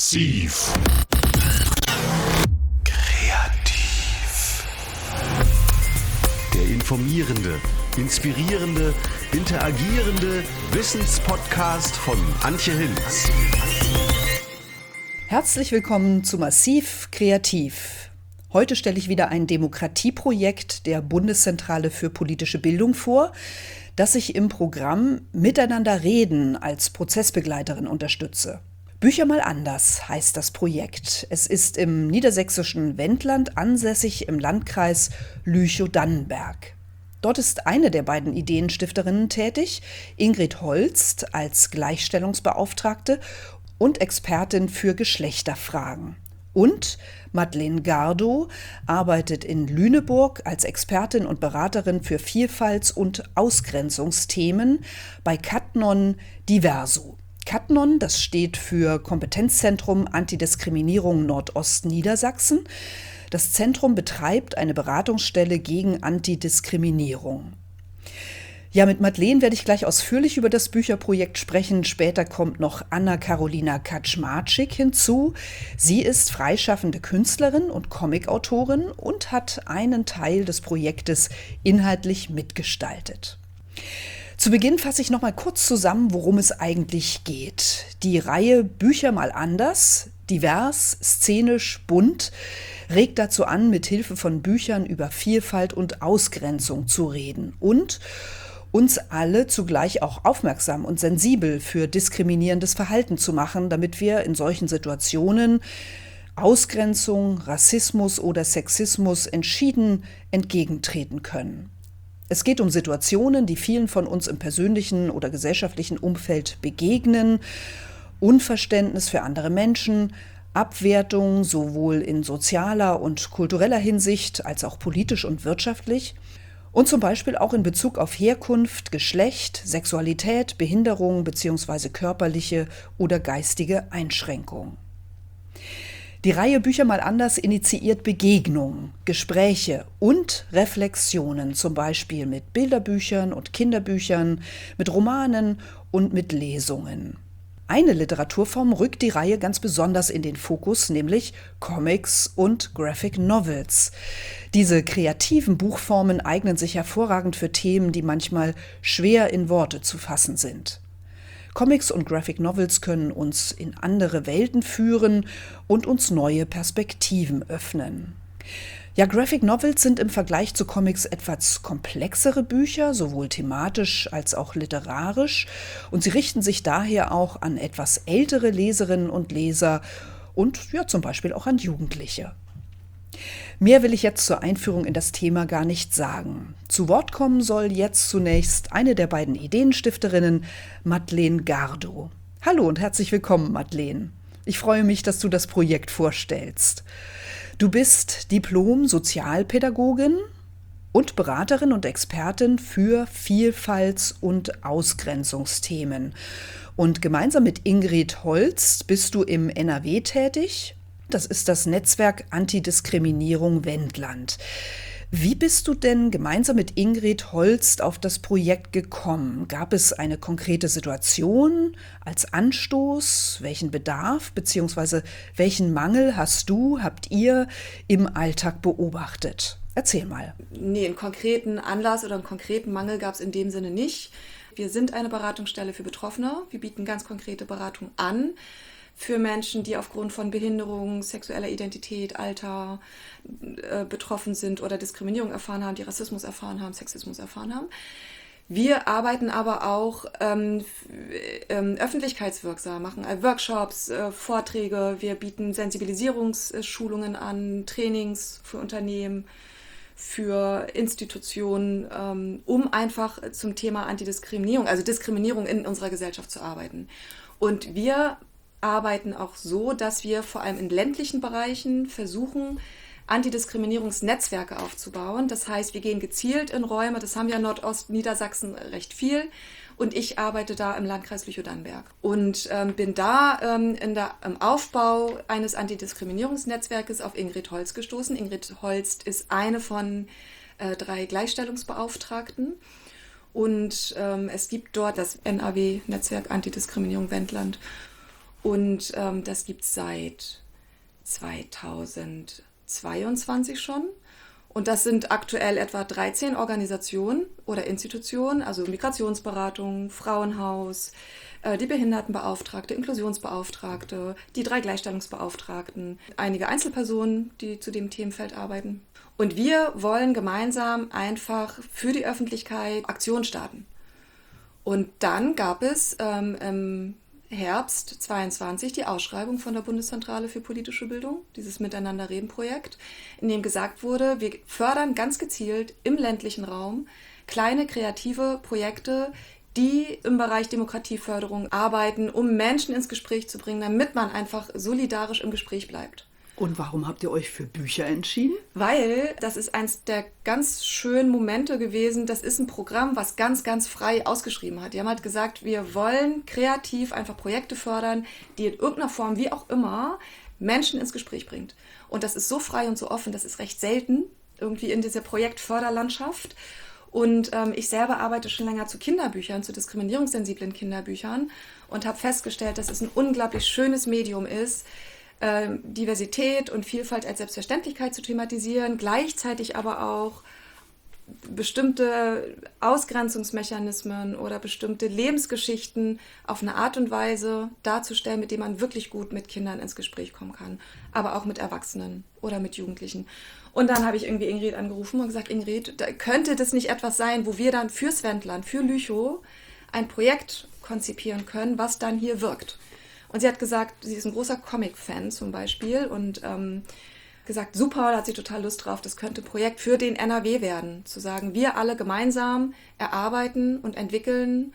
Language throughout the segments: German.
Massiv. Kreativ. Der informierende, inspirierende, interagierende Wissenspodcast von Antje Hinz. Herzlich willkommen zu Massiv Kreativ. Heute stelle ich wieder ein Demokratieprojekt der Bundeszentrale für politische Bildung vor, das ich im Programm Miteinander reden als Prozessbegleiterin unterstütze. Bücher mal anders heißt das Projekt. Es ist im niedersächsischen Wendland ansässig im Landkreis Lüchow-Dannenberg. Dort ist eine der beiden Ideenstifterinnen tätig, Ingrid Holst als Gleichstellungsbeauftragte und Expertin für Geschlechterfragen. Und Madeleine Gardow arbeitet in Lüneburg als Expertin und Beraterin für Vielfalts- und Ausgrenzungsthemen bei Catnon Diverso. Catnon, das steht für Kompetenzzentrum Antidiskriminierung Nordost-Niedersachsen. Das Zentrum betreibt eine Beratungsstelle gegen Antidiskriminierung. Ja, mit Madeleine werde ich gleich ausführlich über das Bücherprojekt sprechen. Später kommt noch Anna-Karolina Kaczmarczyk hinzu. Sie ist freischaffende Künstlerin und Comicautorin und hat einen Teil des Projektes inhaltlich mitgestaltet. Zu Beginn fasse ich noch mal kurz zusammen, worum es eigentlich geht. Die Reihe Bücher mal anders, divers, szenisch, bunt, regt dazu an, mit Hilfe von Büchern über Vielfalt und Ausgrenzung zu reden und uns alle zugleich auch aufmerksam und sensibel für diskriminierendes Verhalten zu machen, damit wir in solchen Situationen Ausgrenzung, Rassismus oder Sexismus entschieden entgegentreten können. Es geht um Situationen, die vielen von uns im persönlichen oder gesellschaftlichen Umfeld begegnen, Unverständnis für andere Menschen, Abwertung sowohl in sozialer und kultureller Hinsicht als auch politisch und wirtschaftlich und zum Beispiel auch in Bezug auf Herkunft, Geschlecht, Sexualität, Behinderung bzw. körperliche oder geistige Einschränkung. Die Reihe Bücher mal anders initiiert Begegnungen, Gespräche und Reflexionen, zum Beispiel mit Bilderbüchern und Kinderbüchern, mit Romanen und mit Lesungen. Eine Literaturform rückt die Reihe ganz besonders in den Fokus, nämlich Comics und Graphic Novels. Diese kreativen Buchformen eignen sich hervorragend für Themen, die manchmal schwer in Worte zu fassen sind. Comics und Graphic Novels können uns in andere Welten führen und uns neue Perspektiven öffnen. Ja, Graphic Novels sind im Vergleich zu Comics etwas komplexere Bücher, sowohl thematisch als auch literarisch. Und sie richten sich daher auch an etwas ältere Leserinnen und Leser und ja, zum Beispiel auch an Jugendliche. Mehr will ich jetzt zur Einführung in das Thema gar nicht sagen. Zu Wort kommen soll jetzt zunächst eine der beiden Ideenstifterinnen, Madeleine Gardow. Hallo und herzlich willkommen, Madeleine. Ich freue mich, dass du das Projekt vorstellst. Du bist Diplom-Sozialpädagogin und Beraterin und Expertin für Vielfalts- und Ausgrenzungsthemen. Und gemeinsam mit Ingrid Holst bist du im NRW tätig. Das ist das Netzwerk Antidiskriminierung Wendland. Wie bist du denn gemeinsam mit Ingrid Holst auf das Projekt gekommen? Gab es eine konkrete Situation als Anstoß? Welchen Bedarf bzw. welchen Mangel habt ihr im Alltag beobachtet? Erzähl mal. Nee, einen konkreten Anlass oder einen konkreten Mangel gab es in dem Sinne nicht. Wir sind eine Beratungsstelle für Betroffene. Wir bieten ganz konkrete Beratung an für Menschen, die aufgrund von Behinderung, sexueller Identität, Alter betroffen sind oder Diskriminierung erfahren haben, die Rassismus erfahren haben, Sexismus erfahren haben. Wir arbeiten aber auch öffentlichkeitswirksam, machen Workshops, Vorträge, wir bieten Sensibilisierungsschulungen an, Trainings für Unternehmen, für Institutionen, um einfach zum Thema Antidiskriminierung, also Diskriminierung in unserer Gesellschaft zu arbeiten. Und wir arbeiten auch so, dass wir vor allem in ländlichen Bereichen versuchen, Antidiskriminierungsnetzwerke aufzubauen. Das heißt, wir gehen gezielt in Räume, das haben wir in Nordostniedersachsen recht viel. Und ich arbeite da im Landkreis Lüchow-Dannenberg und bin da im Aufbau eines Antidiskriminierungsnetzwerkes auf Ingrid Holst gestoßen. Ingrid Holst ist eine von 3 Gleichstellungsbeauftragten. Und es gibt dort das NAW-Netzwerk Antidiskriminierung Wendland. Und das gibt es seit 2022 schon. Und das sind aktuell etwa 13 Organisationen oder Institutionen, also Migrationsberatung, Frauenhaus, die Behindertenbeauftragte, Inklusionsbeauftragte, die 3 Gleichstellungsbeauftragten, einige Einzelpersonen, die zu dem Themenfeld arbeiten. Und wir wollen gemeinsam einfach für die Öffentlichkeit Aktionen starten. Und dann gab es im Herbst 22 die Ausschreibung von der Bundeszentrale für politische Bildung, dieses Miteinander-Reden-Projekt, in dem gesagt wurde, wir fördern ganz gezielt im ländlichen Raum kleine kreative Projekte, die im Bereich Demokratieförderung arbeiten, um Menschen ins Gespräch zu bringen, damit man einfach solidarisch im Gespräch bleibt. Und warum habt ihr euch für Bücher entschieden? Weil das ist eins der ganz schönen Momente gewesen. Das ist ein Programm, was ganz, ganz frei ausgeschrieben hat. Die haben halt gesagt, wir wollen kreativ einfach Projekte fördern, die in irgendeiner Form, wie auch immer, Menschen ins Gespräch bringt. Und das ist so frei und so offen, das ist recht selten irgendwie in dieser Projektförderlandschaft. Und ich selber arbeite schon länger zu Kinderbüchern, zu diskriminierungssensiblen Kinderbüchern und habe festgestellt, dass es ein unglaublich schönes Medium ist, Diversität und Vielfalt als Selbstverständlichkeit zu thematisieren, gleichzeitig aber auch bestimmte Ausgrenzungsmechanismen oder bestimmte Lebensgeschichten auf eine Art und Weise darzustellen, mit dem man wirklich gut mit Kindern ins Gespräch kommen kann, aber auch mit Erwachsenen oder mit Jugendlichen. Und dann habe ich irgendwie Ingrid angerufen und gesagt, Ingrid, könnte das nicht etwas sein, wo wir dann fürs Wendland, für Lüchow ein Projekt konzipieren können, was dann hier wirkt? Und sie hat gesagt, sie ist ein großer Comic-Fan zum Beispiel und gesagt, super, da hat sie total Lust drauf, das könnte ein Projekt für den NRW werden. Zu sagen, wir alle gemeinsam erarbeiten und entwickeln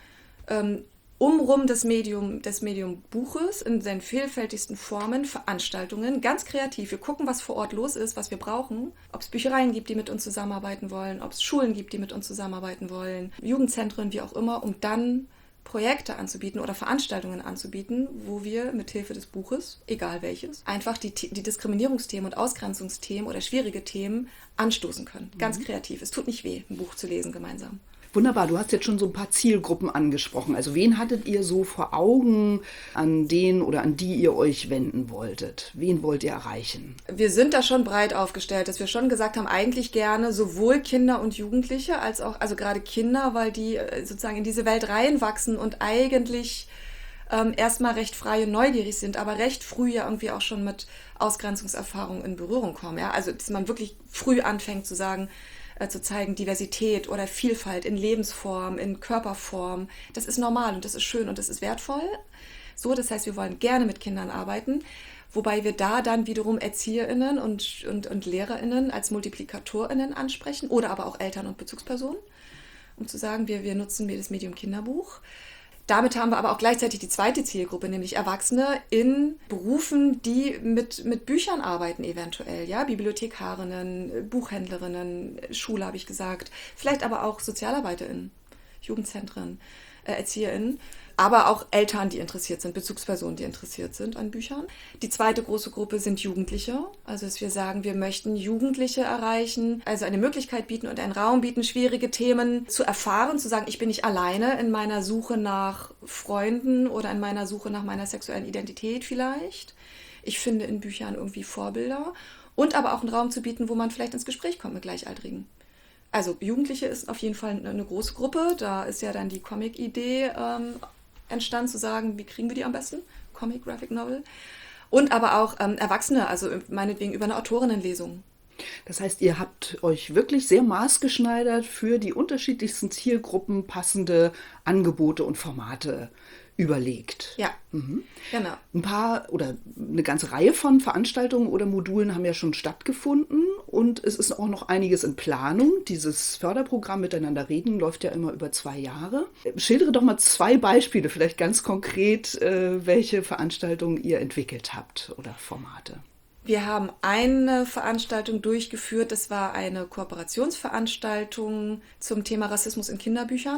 umrum das Medium Buches in seinen vielfältigsten Formen, Veranstaltungen, ganz kreativ. Wir gucken, was vor Ort los ist, was wir brauchen. Ob es Büchereien gibt, die mit uns zusammenarbeiten wollen, ob es Schulen gibt, die mit uns zusammenarbeiten wollen, Jugendzentren, wie auch immer, um dann Projekte anzubieten oder Veranstaltungen anzubieten, wo wir mit Hilfe des Buches, egal welches, einfach die Diskriminierungsthemen und Ausgrenzungsthemen oder schwierige Themen anstoßen können. Ganz kreativ. Es tut nicht weh, ein Buch zu lesen gemeinsam. Wunderbar, du hast jetzt schon so ein paar Zielgruppen angesprochen. Also wen hattet ihr so vor Augen, an den oder an die ihr euch wenden wolltet? Wen wollt ihr erreichen? Wir sind da schon breit aufgestellt, dass wir schon gesagt haben, eigentlich gerne sowohl Kinder und Jugendliche als auch, also gerade Kinder, weil die sozusagen in diese Welt reinwachsen und eigentlich erstmal recht frei und neugierig sind, aber recht früh ja irgendwie auch schon mit Ausgrenzungserfahrungen in Berührung kommen. Ja? Also dass man wirklich früh anfängt zu sagen, zu zeigen, Diversität oder Vielfalt in Lebensform, in Körperform, das ist normal und das ist schön und das ist wertvoll. So, das heißt, wir wollen gerne mit Kindern arbeiten, wobei wir da dann wiederum ErzieherInnen und LehrerInnen als MultiplikatorInnen ansprechen oder aber auch Eltern und Bezugspersonen, um zu sagen, wir nutzen das Medium Kinderbuch. Damit haben wir aber auch gleichzeitig die zweite Zielgruppe, nämlich Erwachsene in Berufen, die mit Büchern arbeiten eventuell. Ja? Bibliothekarinnen, Buchhändlerinnen, Schule habe ich gesagt, vielleicht aber auch SozialarbeiterInnen, Jugendzentren, ErzieherInnen, aber auch Eltern, die interessiert sind, Bezugspersonen, die interessiert sind an Büchern. Die zweite große Gruppe sind Jugendliche, also dass wir sagen, wir möchten Jugendliche erreichen, also eine Möglichkeit bieten und einen Raum bieten, schwierige Themen zu erfahren, zu sagen, ich bin nicht alleine in meiner Suche nach Freunden oder in meiner Suche nach meiner sexuellen Identität vielleicht. Ich finde in Büchern irgendwie Vorbilder und aber auch einen Raum zu bieten, wo man vielleicht ins Gespräch kommt mit Gleichaltrigen. Also Jugendliche ist auf jeden Fall eine große Gruppe, da ist ja dann die Comic-Idee entstanden, zu sagen, wie kriegen wir die am besten? Comic, Graphic Novel. Und aber auch Erwachsene, also meinetwegen über eine Autorinnenlesung. Das heißt, ihr habt euch wirklich sehr maßgeschneidert für die unterschiedlichsten Zielgruppen passende Angebote und Formate überlegt. Ja, genau. Ein paar oder eine ganze Reihe von Veranstaltungen oder Modulen haben ja schon stattgefunden und es ist auch noch einiges in Planung. Dieses Förderprogramm Miteinander reden läuft ja immer über 2 Jahre. Schildere doch mal 2 Beispiele, vielleicht ganz konkret, welche Veranstaltungen ihr entwickelt habt oder Formate. Wir haben eine Veranstaltung durchgeführt, das war eine Kooperationsveranstaltung zum Thema Rassismus in Kinderbüchern.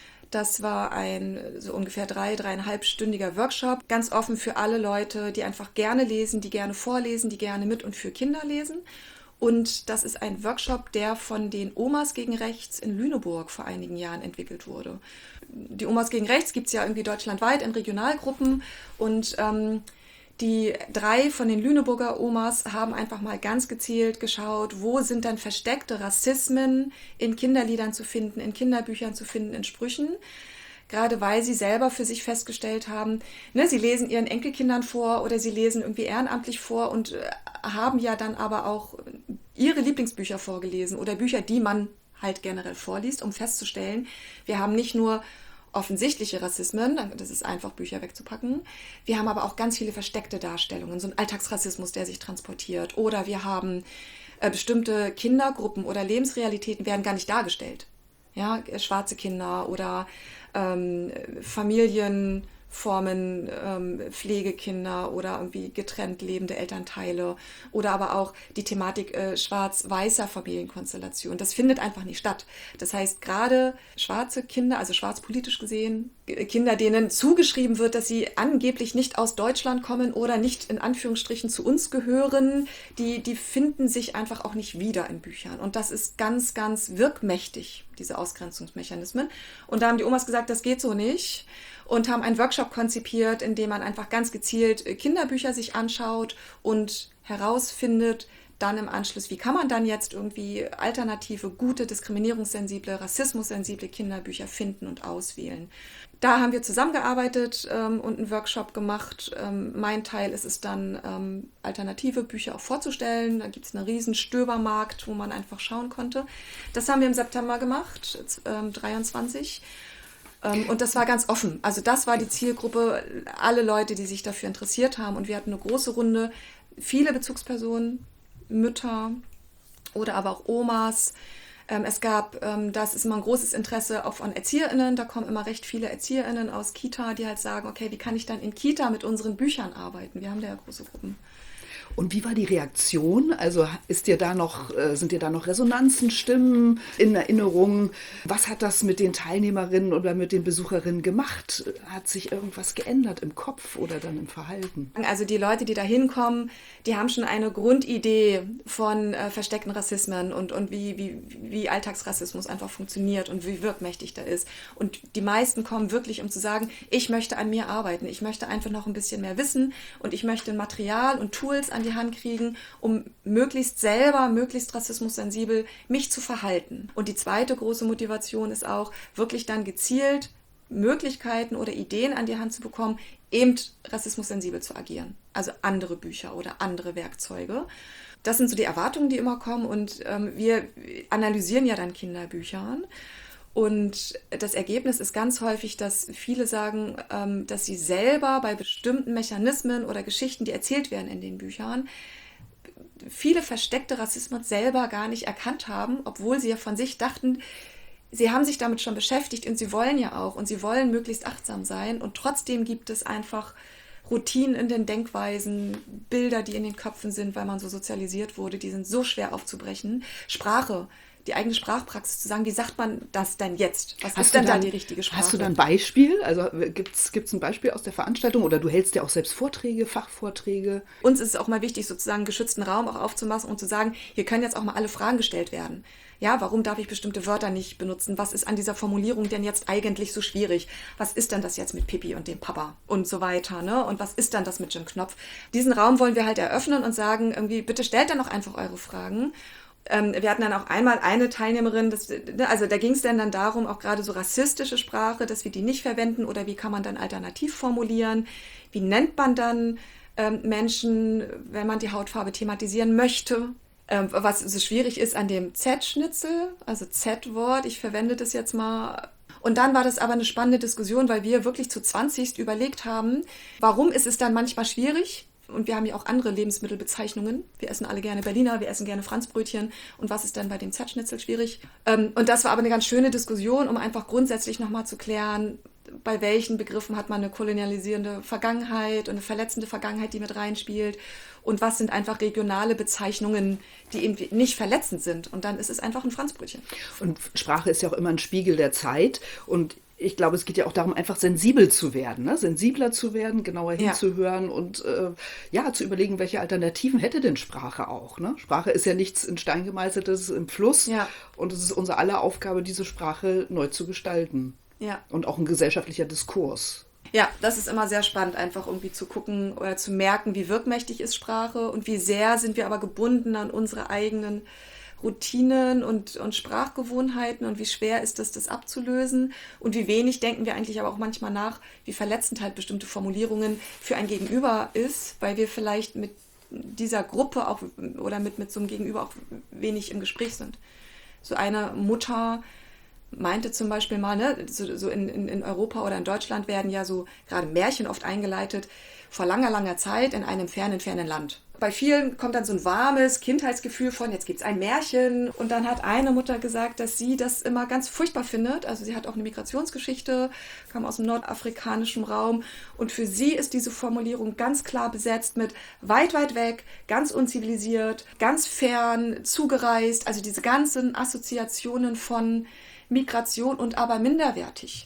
Das war ein so ungefähr 3,5-stündiger Workshop, ganz offen für alle Leute, die einfach gerne lesen, die gerne vorlesen, die gerne mit und für Kinder lesen. Und das ist ein Workshop, der von den Omas gegen Rechts in Lüneburg vor einigen Jahren entwickelt wurde. Die Omas gegen Rechts gibt es ja irgendwie deutschlandweit in Regionalgruppen. Und die 3 von den Lüneburger Omas haben einfach mal ganz gezielt geschaut, wo sind dann versteckte Rassismen in Kinderliedern zu finden, in Kinderbüchern zu finden, in Sprüchen. Gerade weil sie selber für sich festgestellt haben, ne, sie lesen ihren Enkelkindern vor oder sie lesen irgendwie ehrenamtlich vor und haben ja dann aber auch ihre Lieblingsbücher vorgelesen oder Bücher, die man halt generell vorliest, um festzustellen, wir haben nicht nur offensichtliche Rassismen, das ist einfach, Bücher wegzupacken. Wir haben aber auch ganz viele versteckte Darstellungen, so ein Alltagsrassismus, der sich transportiert. Oder wir haben bestimmte Kindergruppen oder Lebensrealitäten werden gar nicht dargestellt. Ja, schwarze Kinder oder Familienformen, Pflegekinder oder irgendwie getrennt lebende Elternteile oder aber auch die Thematik schwarz-weißer Familienkonstellation. Das findet einfach nicht statt. Das heißt, gerade schwarze Kinder, also schwarzpolitisch gesehen, Kinder, denen zugeschrieben wird, dass sie angeblich nicht aus Deutschland kommen oder nicht in Anführungsstrichen zu uns gehören, die finden sich einfach auch nicht wieder in Büchern. Und das ist ganz, ganz wirkmächtig, diese Ausgrenzungsmechanismen. Und da haben die Omas gesagt, das geht so nicht. Und haben einen Workshop konzipiert, in dem man einfach ganz gezielt Kinderbücher sich anschaut und herausfindet, dann im Anschluss, wie kann man dann jetzt irgendwie alternative, gute, diskriminierungssensible, rassismussensible Kinderbücher finden und auswählen. Da haben wir zusammengearbeitet und einen Workshop gemacht. Mein Teil ist es dann, alternative Bücher auch vorzustellen. Da gibt es einen riesen Stöbermarkt, wo man einfach schauen konnte. Das haben wir im September gemacht, 23. Und das war ganz offen. Also das war die Zielgruppe, alle Leute, die sich dafür interessiert haben. Und wir hatten eine große Runde, viele Bezugspersonen, Mütter oder aber auch Omas. Es gab, das ist immer ein großes Interesse auch von ErzieherInnen. Da kommen immer recht viele ErzieherInnen aus Kita, die halt sagen, okay, wie kann ich dann in Kita mit unseren Büchern arbeiten? Wir haben da ja große Gruppen. Und wie war die Reaktion? Also sind dir da noch Resonanzen, Stimmen in Erinnerung? Was hat das mit den Teilnehmerinnen oder mit den Besucherinnen gemacht? Hat sich irgendwas geändert im Kopf oder dann im Verhalten? Also die Leute, die da hinkommen, die haben schon eine Grundidee von versteckten Rassismen und wie Alltagsrassismus einfach funktioniert und wie wirkmächtig der ist. Und die meisten kommen wirklich, um zu sagen, ich möchte an mir arbeiten, ich möchte einfach noch ein bisschen mehr wissen und ich möchte Material und Tools an die Hand kriegen, um möglichst rassismussensibel mich zu verhalten. Und die zweite große Motivation ist auch, wirklich dann gezielt Möglichkeiten oder Ideen an die Hand zu bekommen, eben rassismussensibel zu agieren. Also andere Bücher oder andere Werkzeuge. Das sind so die Erwartungen, die immer kommen und wir analysieren ja dann Kinderbüchern. Und das Ergebnis ist ganz häufig, dass viele sagen, dass sie selber bei bestimmten Mechanismen oder Geschichten, die erzählt werden in den Büchern, viele versteckte Rassismus selber gar nicht erkannt haben, obwohl sie ja von sich dachten, sie haben sich damit schon beschäftigt und sie wollen ja auch und sie wollen möglichst achtsam sein. Und trotzdem gibt es einfach Routinen in den Denkweisen, Bilder, die in den Köpfen sind, weil man so sozialisiert wurde, die sind so schwer aufzubrechen. Sprache. Die eigene Sprachpraxis zu sagen, wie sagt man das denn jetzt? Was ist denn da die richtige Sprache? Hast du da ein Beispiel? Also gibt's ein Beispiel aus der Veranstaltung oder du hältst ja auch selbst Vorträge, Fachvorträge? Uns ist es auch mal wichtig, sozusagen einen geschützten Raum auch aufzumachen und zu sagen, hier können jetzt auch mal alle Fragen gestellt werden. Ja, warum darf ich bestimmte Wörter nicht benutzen? Was ist an dieser Formulierung denn jetzt eigentlich so schwierig? Was ist denn das jetzt mit Pipi und dem Papa und so weiter, ne? Und was ist dann das mit Jim Knopf? Diesen Raum wollen wir halt eröffnen und sagen, irgendwie, bitte stellt dann doch einfach eure Fragen. Wir hatten dann auch einmal eine Teilnehmerin, also da ging es dann darum, auch gerade so rassistische Sprache, dass wir die nicht verwenden oder wie kann man dann alternativ formulieren, wie nennt man dann Menschen, wenn man die Hautfarbe thematisieren möchte. Was so schwierig ist an dem Z-Schnitzel, also Z-Wort, ich verwende das jetzt mal. Und dann war das aber eine spannende Diskussion, weil wir wirklich zu 20 überlegt haben, warum ist es dann manchmal schwierig? Und wir haben ja auch andere Lebensmittelbezeichnungen. Wir essen alle gerne Berliner, wir essen gerne Franzbrötchen. Und was ist denn bei dem Z-Schnitzel schwierig? Und das war aber eine ganz schöne Diskussion, um einfach grundsätzlich nochmal zu klären, bei welchen Begriffen hat man eine kolonialisierende Vergangenheit und eine verletzende Vergangenheit, die mit reinspielt. Und was sind einfach regionale Bezeichnungen, die eben nicht verletzend sind. Und dann ist es einfach ein Franzbrötchen. Und Sprache ist ja auch immer ein Spiegel der Zeit. Und Ich glaube, es geht ja auch darum, einfach sensibel zu werden, ne? Sensibler zu werden, genauer hinzuhören und zu überlegen, welche Alternativen hätte denn Sprache auch. Ne? Sprache ist ja nichts in Stein gemeißeltes im Fluss und es ist unsere aller Aufgabe, diese Sprache neu zu gestalten. Ja. Und auch ein gesellschaftlicher Diskurs. Ja, das ist immer sehr spannend, einfach irgendwie zu gucken oder zu merken, wie wirkmächtig ist Sprache und wie sehr sind wir aber gebunden an unsere eigenen Routinen und Sprachgewohnheiten und wie schwer ist es, das abzulösen und wie wenig denken wir eigentlich aber auch manchmal nach, wie verletzend halt bestimmte Formulierungen für ein Gegenüber ist, weil wir vielleicht mit dieser Gruppe auch oder mit so einem Gegenüber auch wenig im Gespräch sind. So eine Mutter meinte zum Beispiel mal, ne, so in Europa oder in Deutschland werden ja so gerade Märchen oft eingeleitet, vor langer, langer Zeit in einem fernen, fernen Land. Bei vielen kommt dann so ein warmes Kindheitsgefühl von, jetzt gibt es ein Märchen. Und dann hat eine Mutter gesagt, dass sie das immer ganz furchtbar findet. Also sie hat auch eine Migrationsgeschichte, kam aus dem nordafrikanischen Raum. Und für sie ist diese Formulierung ganz klar besetzt mit weit, weit weg, ganz unzivilisiert, ganz fern, zugereist. Also diese ganzen Assoziationen von Migration und aber minderwertig.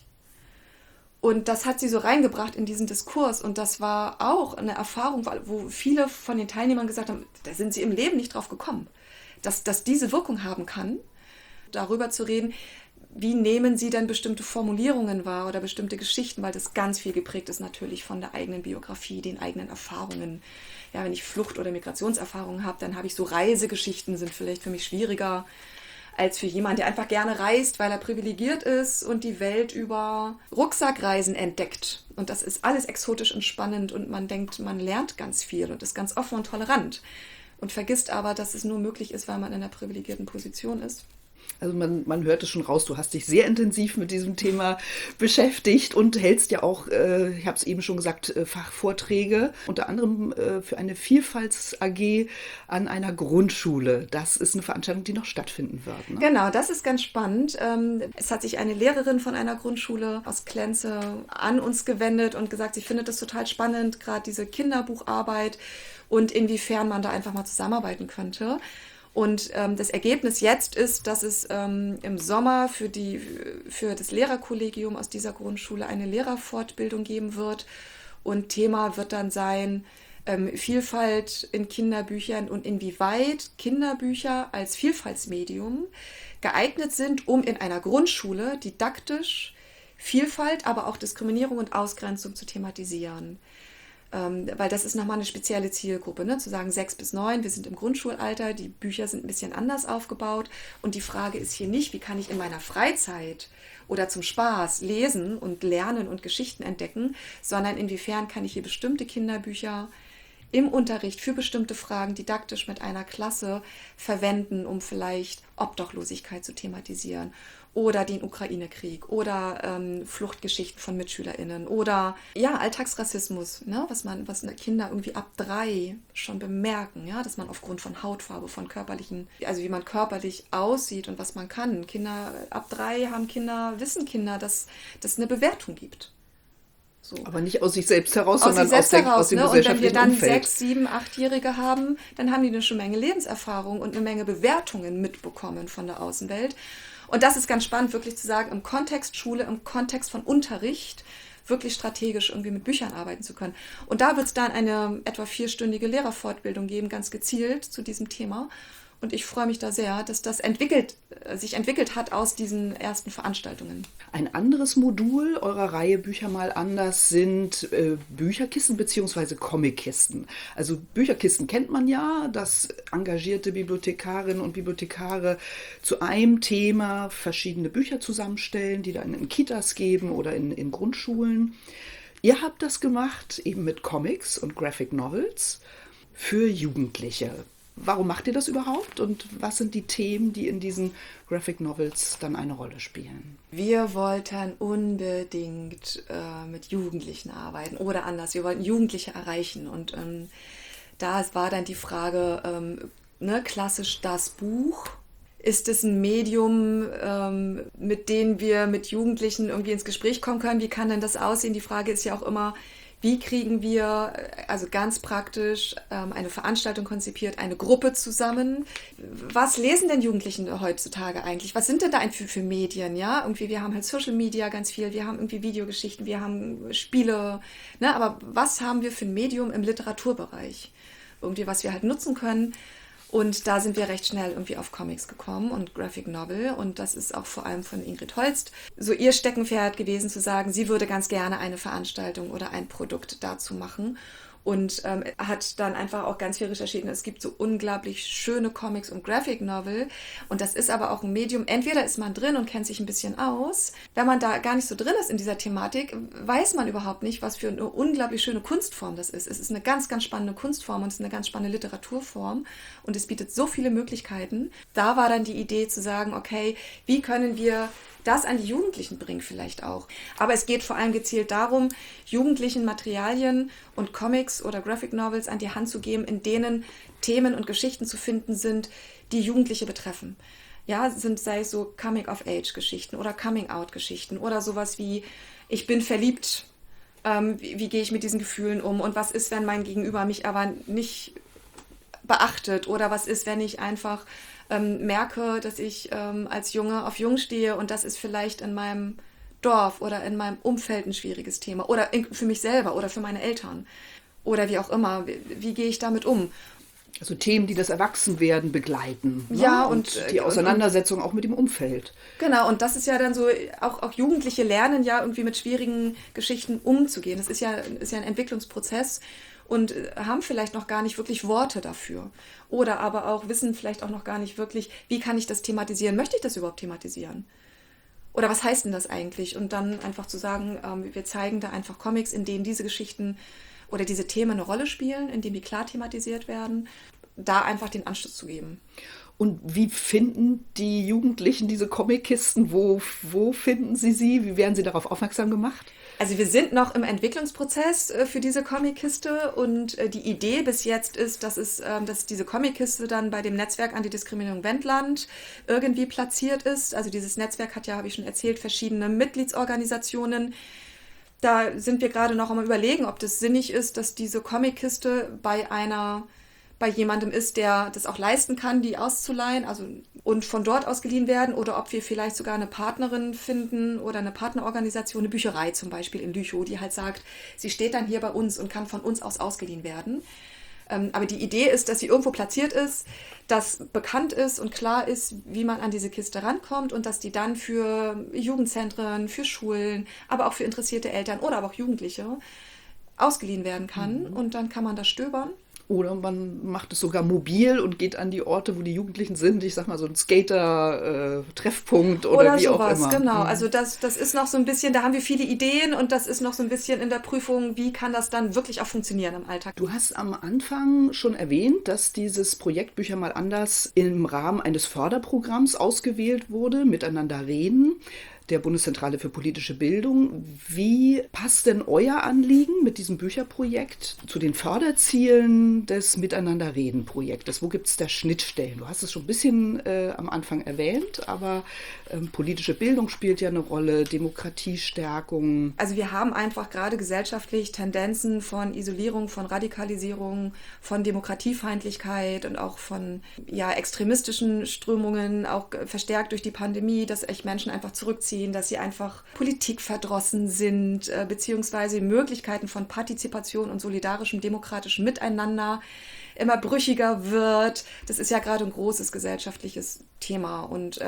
Und das hat sie so reingebracht in diesen Diskurs. Und das war auch eine Erfahrung, wo viele von den Teilnehmern gesagt haben, da sind sie im Leben nicht drauf gekommen, dass diese Wirkung haben kann, darüber zu reden, wie nehmen sie denn bestimmte Formulierungen wahr oder bestimmte Geschichten, weil das ganz viel geprägt ist natürlich von der eigenen Biografie, den eigenen Erfahrungen. Ja, wenn ich Flucht- oder Migrationserfahrungen habe, dann habe ich so Reisegeschichten, sind vielleicht für mich schwieriger als für jemanden, der einfach gerne reist, weil er privilegiert ist und die Welt über Rucksackreisen entdeckt. Und das ist alles exotisch und spannend und man denkt, man lernt ganz viel und ist ganz offen und tolerant und vergisst aber, dass es nur möglich ist, weil man in einer privilegierten Position ist. Also man hört es schon raus, du hast dich sehr intensiv mit diesem Thema beschäftigt und hältst ja auch, ich habe es eben schon gesagt, Fachvorträge, unter anderem für eine Vielfalts-AG an einer Grundschule. Das ist eine Veranstaltung, die noch stattfinden wird. Ne? Genau, das ist ganz spannend. Es hat sich eine Lehrerin von einer Grundschule aus Klenze an uns gewendet und gesagt, sie findet das total spannend, gerade diese Kinderbucharbeit und inwiefern man da einfach mal zusammenarbeiten könnte. Und das Ergebnis jetzt ist, dass es im Sommer für das Lehrerkollegium aus dieser Grundschule eine Lehrerfortbildung geben wird. Und Thema wird dann sein, Vielfalt in Kinderbüchern und inwieweit Kinderbücher als Vielfaltsmedium geeignet sind, um in einer Grundschule didaktisch Vielfalt, aber auch Diskriminierung und Ausgrenzung zu thematisieren. Weil das ist nochmal eine spezielle Zielgruppe, ne? Zu sagen 6 bis 9, wir sind im Grundschulalter, die Bücher sind ein bisschen anders aufgebaut und die Frage ist hier nicht, wie kann ich in meiner Freizeit oder zum Spaß lesen und lernen und Geschichten entdecken, sondern inwiefern kann ich hier bestimmte Kinderbücher im Unterricht für bestimmte Fragen didaktisch mit einer Klasse verwenden, um vielleicht Obdachlosigkeit zu thematisieren oder den Ukraine-Krieg oder Fluchtgeschichten von MitschülerInnen oder Alltagsrassismus, ne, was Kinder irgendwie ab 3 schon bemerken, ja, dass man aufgrund von Hautfarbe, von körperlichen, also wie man körperlich aussieht und was man kann. Kinder ab 3 wissen Kinder, dass es eine Bewertung gibt. So. Aber nicht aus sich selbst heraus, sondern aus dem gesellschaftlichen Umfeld. Und wenn wir dann Umfeld. 6, 7, 8-Jährige haben, dann haben die eine schon Menge Lebenserfahrung und eine Menge Bewertungen mitbekommen von der Außenwelt. Und das ist ganz spannend, wirklich zu sagen, im Kontext Schule, im Kontext von Unterricht, wirklich strategisch irgendwie mit Büchern arbeiten zu können. Und da wird es dann eine etwa 4-stündige Lehrerfortbildung geben, ganz gezielt zu diesem Thema. Und ich freue mich da sehr, dass das sich entwickelt hat aus diesen ersten Veranstaltungen. Ein anderes Modul eurer Reihe Bücher mal anders sind Bücherkisten bzw. Comickisten. Also Bücherkisten kennt man ja, dass engagierte Bibliothekarinnen und Bibliothekare zu einem Thema verschiedene Bücher zusammenstellen, die dann in Kitas geben oder in Grundschulen. Ihr habt das gemacht eben mit Comics und Graphic Novels für Jugendliche. Warum macht ihr das überhaupt und was sind die Themen, die in diesen Graphic Novels dann eine Rolle spielen? Wir wollten unbedingt mit Jugendlichen arbeiten oder anders, wir wollten Jugendliche erreichen und da war dann die Frage, klassisch das Buch, ist es ein Medium, mit dem wir mit Jugendlichen irgendwie ins Gespräch kommen können, wie kann denn das aussehen? Die Frage ist ja auch immer, Wie kriegen wir, also ganz praktisch, eine Veranstaltung konzipiert, eine Gruppe zusammen? Was lesen denn Jugendlichen heutzutage eigentlich? Was sind denn da für Medien? Ja, irgendwie, wir haben halt Social Media ganz viel, wir haben irgendwie Videogeschichten, wir haben Spiele, ne? Aber was haben wir für ein Medium im Literaturbereich? Irgendwie, was wir halt nutzen können. Und da sind wir recht schnell irgendwie auf Comics gekommen und Graphic Novel. Und das ist auch vor allem von Ingrid Holst so ihr Steckenpferd gewesen, zu sagen, sie würde ganz gerne eine Veranstaltung oder ein Produkt dazu machen. Und hat dann einfach auch ganz viel recherchiert. Und es gibt so unglaublich schöne Comics und Graphic Novel. Und das ist aber auch ein Medium, entweder ist man drin und kennt sich ein bisschen aus. Wenn man da gar nicht so drin ist in dieser Thematik, weiß man überhaupt nicht, was für eine unglaublich schöne Kunstform das ist. Es ist eine ganz, ganz spannende Kunstform und es ist eine ganz spannende Literaturform. Und es bietet so viele Möglichkeiten. Da war dann die Idee zu sagen, okay, wie können wir das an die Jugendlichen bringen vielleicht auch. Aber es geht vor allem gezielt darum, Jugendlichen Materialien und Comics oder Graphic Novels an die Hand zu geben, in denen Themen und Geschichten zu finden sind, die Jugendliche betreffen. Ja, sei es so Coming-of-Age-Geschichten oder Coming-out-Geschichten oder sowas wie, ich bin verliebt, wie gehe ich mit diesen Gefühlen um und was ist, wenn mein Gegenüber mich aber nicht beachtet oder was ist, wenn ich einfach merke, dass ich als Junge auf Jung stehe und das ist vielleicht in meinem Dorf oder in meinem Umfeld ein schwieriges Thema oder für mich selber oder für meine Eltern oder wie auch immer. Wie gehe ich damit um? Also Themen, die das Erwachsenwerden begleiten. Ne? Ja, und die Auseinandersetzung auch mit dem Umfeld. Genau, und das ist ja dann so, auch Jugendliche lernen ja irgendwie mit schwierigen Geschichten umzugehen. Das ist ja ein Entwicklungsprozess. Und haben vielleicht noch gar nicht wirklich Worte dafür. Oder aber auch wissen vielleicht auch noch gar nicht wirklich, wie kann ich das thematisieren? Möchte ich das überhaupt thematisieren? Oder was heißt denn das eigentlich? Und dann einfach zu sagen, wir zeigen da einfach Comics, in denen diese Geschichten oder diese Themen eine Rolle spielen, in denen die klar thematisiert werden, da einfach den Anschluss zu geben. Und wie finden die Jugendlichen diese Comickisten? Wo finden sie sie? Wie werden sie darauf aufmerksam gemacht? Also wir sind noch im Entwicklungsprozess für diese Comic-Kiste und die Idee bis jetzt ist, dass diese Comic-Kiste dann bei dem Netzwerk Antidiskriminierung Wendland irgendwie platziert ist. Also dieses Netzwerk hat ja, habe ich schon erzählt, verschiedene Mitgliedsorganisationen. Da sind wir gerade noch am Überlegen, ob das sinnig ist, dass diese Comic-Kiste bei jemandem ist, der das auch leisten kann, die auszuleihen, also und von dort ausgeliehen werden, oder ob wir vielleicht sogar eine Partnerin finden oder eine Partnerorganisation, eine Bücherei zum Beispiel in Lüchow, die halt sagt, sie steht dann hier bei uns und kann von uns aus ausgeliehen werden. Aber die Idee ist, dass sie irgendwo platziert ist, dass bekannt ist und klar ist, wie man an diese Kiste rankommt und dass die dann für Jugendzentren, für Schulen, aber auch für interessierte Eltern oder aber auch Jugendliche ausgeliehen werden kann. Und dann kann man da stöbern. Oder man macht es sogar mobil und geht an die Orte, wo die Jugendlichen sind. Ich sag mal so ein Skater-Treffpunkt oder wie sowas, auch immer. Genau. Also das ist noch so ein bisschen, da haben wir viele Ideen und das ist noch so ein bisschen in der Prüfung, wie kann das dann wirklich auch funktionieren im Alltag. Du hast am Anfang schon erwähnt, dass dieses Projekt Bücher mal anders im Rahmen eines Förderprogramms ausgewählt wurde, Miteinander reden, der Bundeszentrale für politische Bildung. Wie passt denn euer Anliegen mit diesem Bücherprojekt zu den Förderzielen des Miteinander-Reden-Projektes? Wo gibt es da Schnittstellen? Du hast es schon ein bisschen am Anfang erwähnt, aber politische Bildung spielt ja eine Rolle, Demokratiestärkung. Also wir haben einfach gerade gesellschaftlich Tendenzen von Isolierung, von Radikalisierung, von Demokratiefeindlichkeit und auch von extremistischen Strömungen, auch verstärkt durch die Pandemie, dass echt Menschen einfach zurückziehen, dass sie einfach politikverdrossen sind, beziehungsweise Möglichkeiten von Partizipation und solidarischem demokratischen Miteinander immer brüchiger wird. Das ist ja gerade ein großes gesellschaftliches Thema und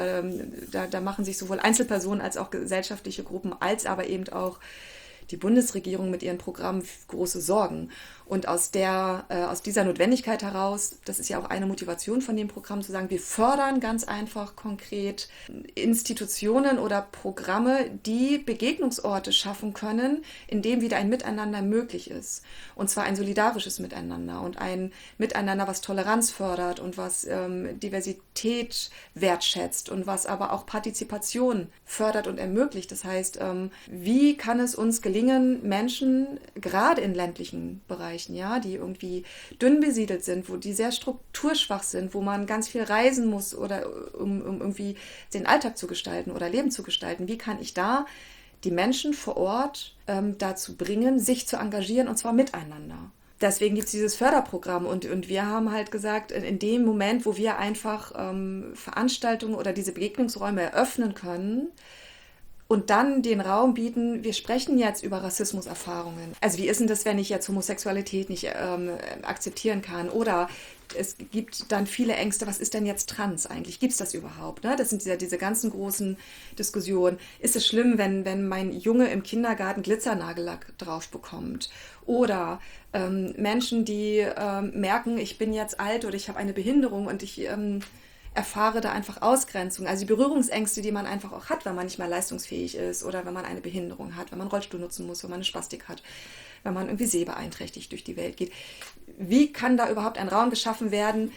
da machen sich sowohl Einzelpersonen als auch gesellschaftliche Gruppen, als aber eben auch die Bundesregierung mit ihren Programmen große Sorgen. Und aus dieser Notwendigkeit heraus, das ist ja auch eine Motivation von dem Programm, zu sagen, wir fördern ganz einfach konkret Institutionen oder Programme, die Begegnungsorte schaffen können, in dem wieder ein Miteinander möglich ist. Und zwar ein solidarisches Miteinander und ein Miteinander, was Toleranz fördert und was Diversität wertschätzt und was aber auch Partizipation fördert und ermöglicht. Das heißt, wie kann es uns gelingen, Menschen gerade in ländlichen Bereichen, die irgendwie dünn besiedelt sind, wo die sehr strukturschwach sind, wo man ganz viel reisen muss oder um irgendwie den Alltag zu gestalten oder Leben zu gestalten. Wie kann ich da die Menschen vor Ort dazu bringen, sich zu engagieren, und zwar miteinander. Deswegen gibt es dieses Förderprogramm und wir haben halt gesagt, in dem Moment, wo wir einfach Veranstaltungen oder diese Begegnungsräume eröffnen können und dann den Raum bieten, wir sprechen jetzt über Rassismuserfahrungen. Also wie ist denn das, wenn ich jetzt Homosexualität nicht akzeptieren kann? Oder es gibt dann viele Ängste, was ist denn jetzt trans eigentlich? Gibt es das überhaupt? Ne? Das sind diese ganzen großen Diskussionen. Ist es schlimm, wenn mein Junge im Kindergarten Glitzernagellack drauf bekommt? Oder Menschen, die merken, ich bin jetzt alt oder ich habe eine Behinderung und ich erfahre da einfach Ausgrenzung. Also die Berührungsängste, die man einfach auch hat, wenn man nicht mehr leistungsfähig ist oder wenn man eine Behinderung hat, wenn man einen Rollstuhl nutzen muss, wenn man eine Spastik hat, wenn man irgendwie sehbeeinträchtigt durch die Welt geht. Wie kann da überhaupt ein Raum geschaffen werden,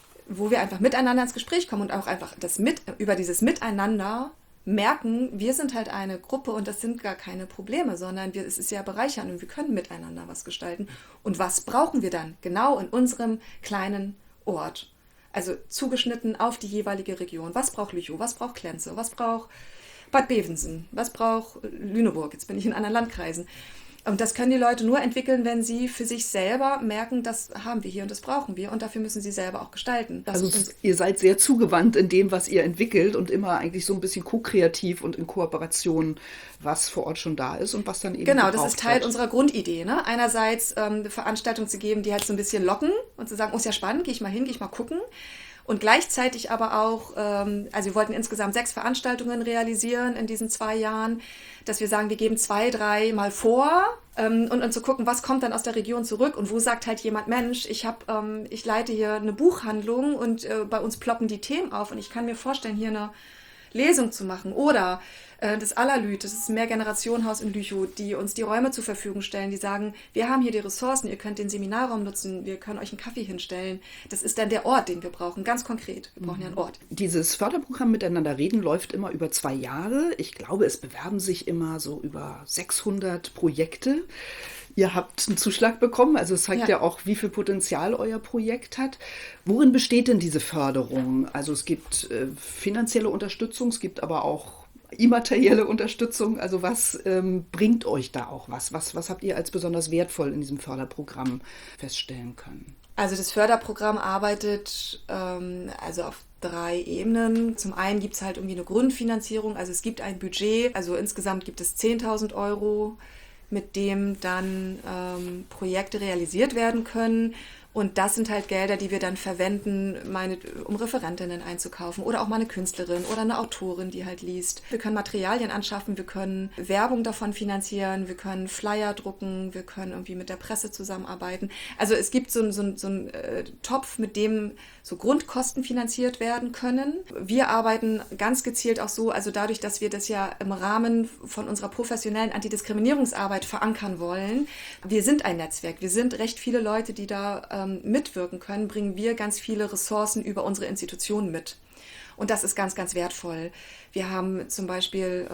wo wir einfach miteinander ins Gespräch kommen und auch einfach über dieses Miteinander merken, wir sind halt eine Gruppe und das sind gar keine Probleme, sondern es ist ja bereichernd und wir können miteinander was gestalten. Und was brauchen wir dann genau in unserem kleinen Ort? Also zugeschnitten auf die jeweilige Region. Was braucht Lüchow? Was braucht Klenze? Was braucht Bad Bevensen? Was braucht Lüneburg? Jetzt bin ich in anderen Landkreisen. Und das können die Leute nur entwickeln, wenn sie für sich selber merken, das haben wir hier und das brauchen wir und dafür müssen sie selber auch gestalten. Also ihr seid sehr zugewandt in dem, was ihr entwickelt und immer eigentlich so ein bisschen ko-kreativ und in Kooperation, was vor Ort schon da ist und was dann eben Genau, das ist Teil unserer Grundidee. Ne? Einerseits eine Veranstaltung zu geben, die halt so ein bisschen locken und zu sagen, oh, ist ja spannend, gehe ich mal hin, gehe ich mal gucken. Und gleichzeitig aber auch, also wir wollten insgesamt 6 Veranstaltungen realisieren in diesen 2 Jahren, dass wir sagen, wir geben 2, 3 Mal vor und zu gucken, was kommt dann aus der Region zurück und wo sagt halt jemand, Mensch, ich leite hier eine Buchhandlung und bei uns ploppen die Themen auf und ich kann mir vorstellen, hier eine Lesung zu machen. Oder das Allerlüt, das ist ein Mehrgenerationenhaus in Lüchow, die uns die Räume zur Verfügung stellen, die sagen, wir haben hier die Ressourcen, ihr könnt den Seminarraum nutzen, wir können euch einen Kaffee hinstellen. Das ist dann der Ort, den wir brauchen, ganz konkret. Wir brauchen ja einen Ort. Dieses Förderprogramm Miteinander reden läuft immer über 2 Jahre. Ich glaube, es bewerben sich immer so über 600 Projekte. Ihr habt einen Zuschlag bekommen, also es zeigt ja auch, wie viel Potenzial euer Projekt hat. Worin besteht denn diese Förderung? Also es gibt finanzielle Unterstützung, es gibt aber auch immaterielle Unterstützung. Also was bringt euch da auch was? Was habt ihr als besonders wertvoll in diesem Förderprogramm feststellen können? Also das Förderprogramm arbeitet also auf 3 Ebenen. Zum einen gibt es halt irgendwie eine Grundfinanzierung, also es gibt ein Budget, also insgesamt gibt es 10.000 Euro, mit dem dann Projekte realisiert werden können. Und das sind halt Gelder, die wir dann verwenden, um Referentinnen einzukaufen oder auch mal eine Künstlerin oder eine Autorin, die halt liest. Wir können Materialien anschaffen, wir können Werbung davon finanzieren, wir können Flyer drucken, wir können irgendwie mit der Presse zusammenarbeiten. Also es gibt so einen Topf, mit dem so Grundkosten finanziert werden können. Wir arbeiten ganz gezielt auch so, also dadurch, dass wir das ja im Rahmen von unserer professionellen Antidiskriminierungsarbeit verankern wollen. Wir sind ein Netzwerk, wir sind recht viele Leute, die da mitwirken können, bringen wir ganz viele Ressourcen über unsere Institutionen mit. Und das ist ganz, ganz wertvoll. Wir haben zum Beispiel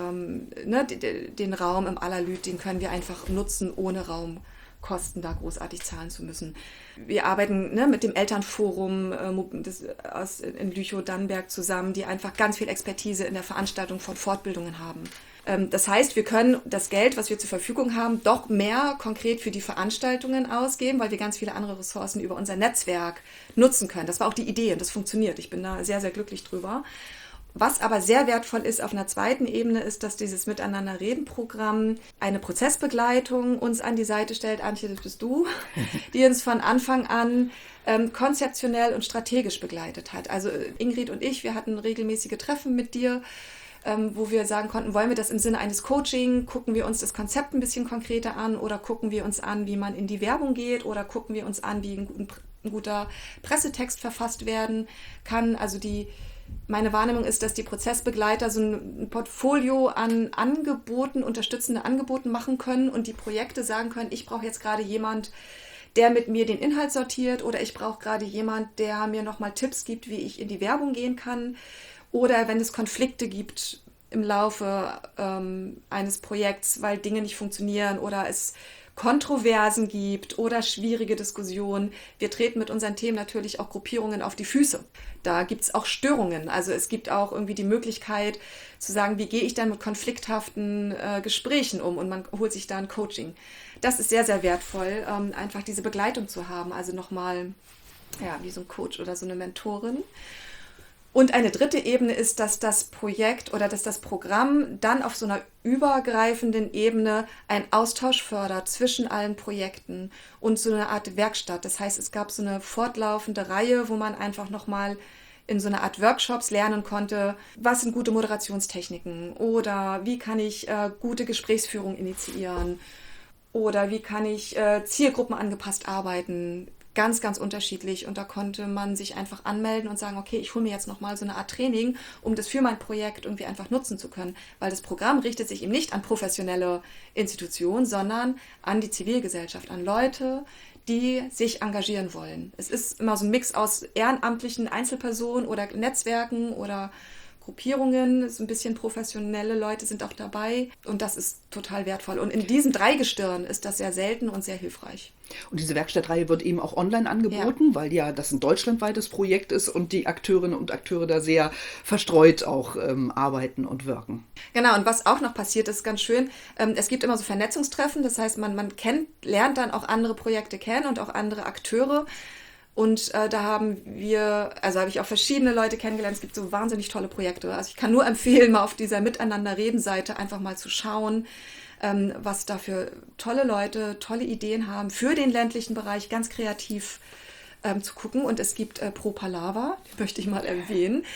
den Raum im Allerlüt, den können wir einfach nutzen, ohne Raumkosten da großartig zahlen zu müssen. Wir arbeiten mit dem Elternforum in Lüchow-Dannenberg zusammen, die einfach ganz viel Expertise in der Veranstaltung von Fortbildungen haben. Das heißt, wir können das Geld, was wir zur Verfügung haben, doch mehr konkret für die Veranstaltungen ausgeben, weil wir ganz viele andere Ressourcen über unser Netzwerk nutzen können. Das war auch die Idee und das funktioniert. Ich bin da sehr, sehr glücklich drüber. Was aber sehr wertvoll ist auf einer zweiten Ebene, ist, dass dieses Miteinander-Reden-Programm eine Prozessbegleitung uns an die Seite stellt, Antje, das bist du, die uns von Anfang an konzeptionell und strategisch begleitet hat. Also Ingrid und ich, wir hatten regelmäßige Treffen mit dir, wo wir sagen konnten, wollen wir das im Sinne eines Coaching, gucken wir uns das Konzept ein bisschen konkreter an oder gucken wir uns an, wie man in die Werbung geht oder gucken wir uns an, wie ein guter Pressetext verfasst werden kann. Also meine Wahrnehmung ist, dass die Prozessbegleiter so ein Portfolio an Angeboten, unterstützende Angeboten machen können und die Projekte sagen können, ich brauche jetzt gerade jemand, der mit mir den Inhalt sortiert oder ich brauche gerade jemand, der mir nochmal Tipps gibt, wie ich in die Werbung gehen kann. Oder wenn es Konflikte gibt im Laufe eines Projekts, weil Dinge nicht funktionieren oder es Kontroversen gibt oder schwierige Diskussionen. Wir treten mit unseren Themen natürlich auch Gruppierungen auf die Füße. Da gibt es auch Störungen. Also es gibt auch irgendwie die Möglichkeit zu sagen, wie gehe ich denn mit konflikthaften Gesprächen um, und man holt sich da ein Coaching. Das ist sehr, sehr wertvoll, einfach diese Begleitung zu haben. Also nochmal, ja, wie so ein Coach oder so eine Mentorin. Und eine dritte Ebene ist, dass das Projekt oder dass das Programm dann auf so einer übergreifenden Ebene einen Austausch fördert zwischen allen Projekten und so eine Art Werkstatt. Das heißt, es gab so eine fortlaufende Reihe, wo man einfach nochmal in so einer Art Workshops lernen konnte, was sind gute Moderationstechniken oder wie kann ich gute Gesprächsführung initiieren oder wie kann ich zielgruppenangepasst arbeiten. Ganz, ganz unterschiedlich, und da konnte man sich einfach anmelden und sagen, okay, ich hole mir jetzt nochmal so eine Art Training, um das für mein Projekt irgendwie einfach nutzen zu können, weil das Programm richtet sich eben nicht an professionelle Institutionen, sondern an die Zivilgesellschaft, an Leute, die sich engagieren wollen. Es ist immer so ein Mix aus ehrenamtlichen Einzelpersonen oder Netzwerken oder Gruppierungen, so ein bisschen professionelle Leute sind auch dabei, und das ist total wertvoll. Und in diesem Dreigestirn ist das sehr selten und sehr hilfreich. Und diese Werkstattreihe wird eben auch online angeboten, weil ja das ein deutschlandweites Projekt ist und die Akteurinnen und Akteure da sehr verstreut auch arbeiten und wirken. Genau, und was auch noch passiert, ist ganz schön, es gibt immer so Vernetzungstreffen, das heißt, man lernt dann auch andere Projekte kennen und auch andere Akteure. Und da habe ich auch verschiedene Leute kennengelernt. Es gibt so wahnsinnig tolle Projekte. Also ich kann nur empfehlen, mal auf dieser Miteinander-Reden-Seite einfach mal zu schauen, was da für tolle Leute, tolle Ideen haben für den ländlichen Bereich, ganz kreativ zu gucken. Und es gibt Pro Palava, die möchte ich mal erwähnen.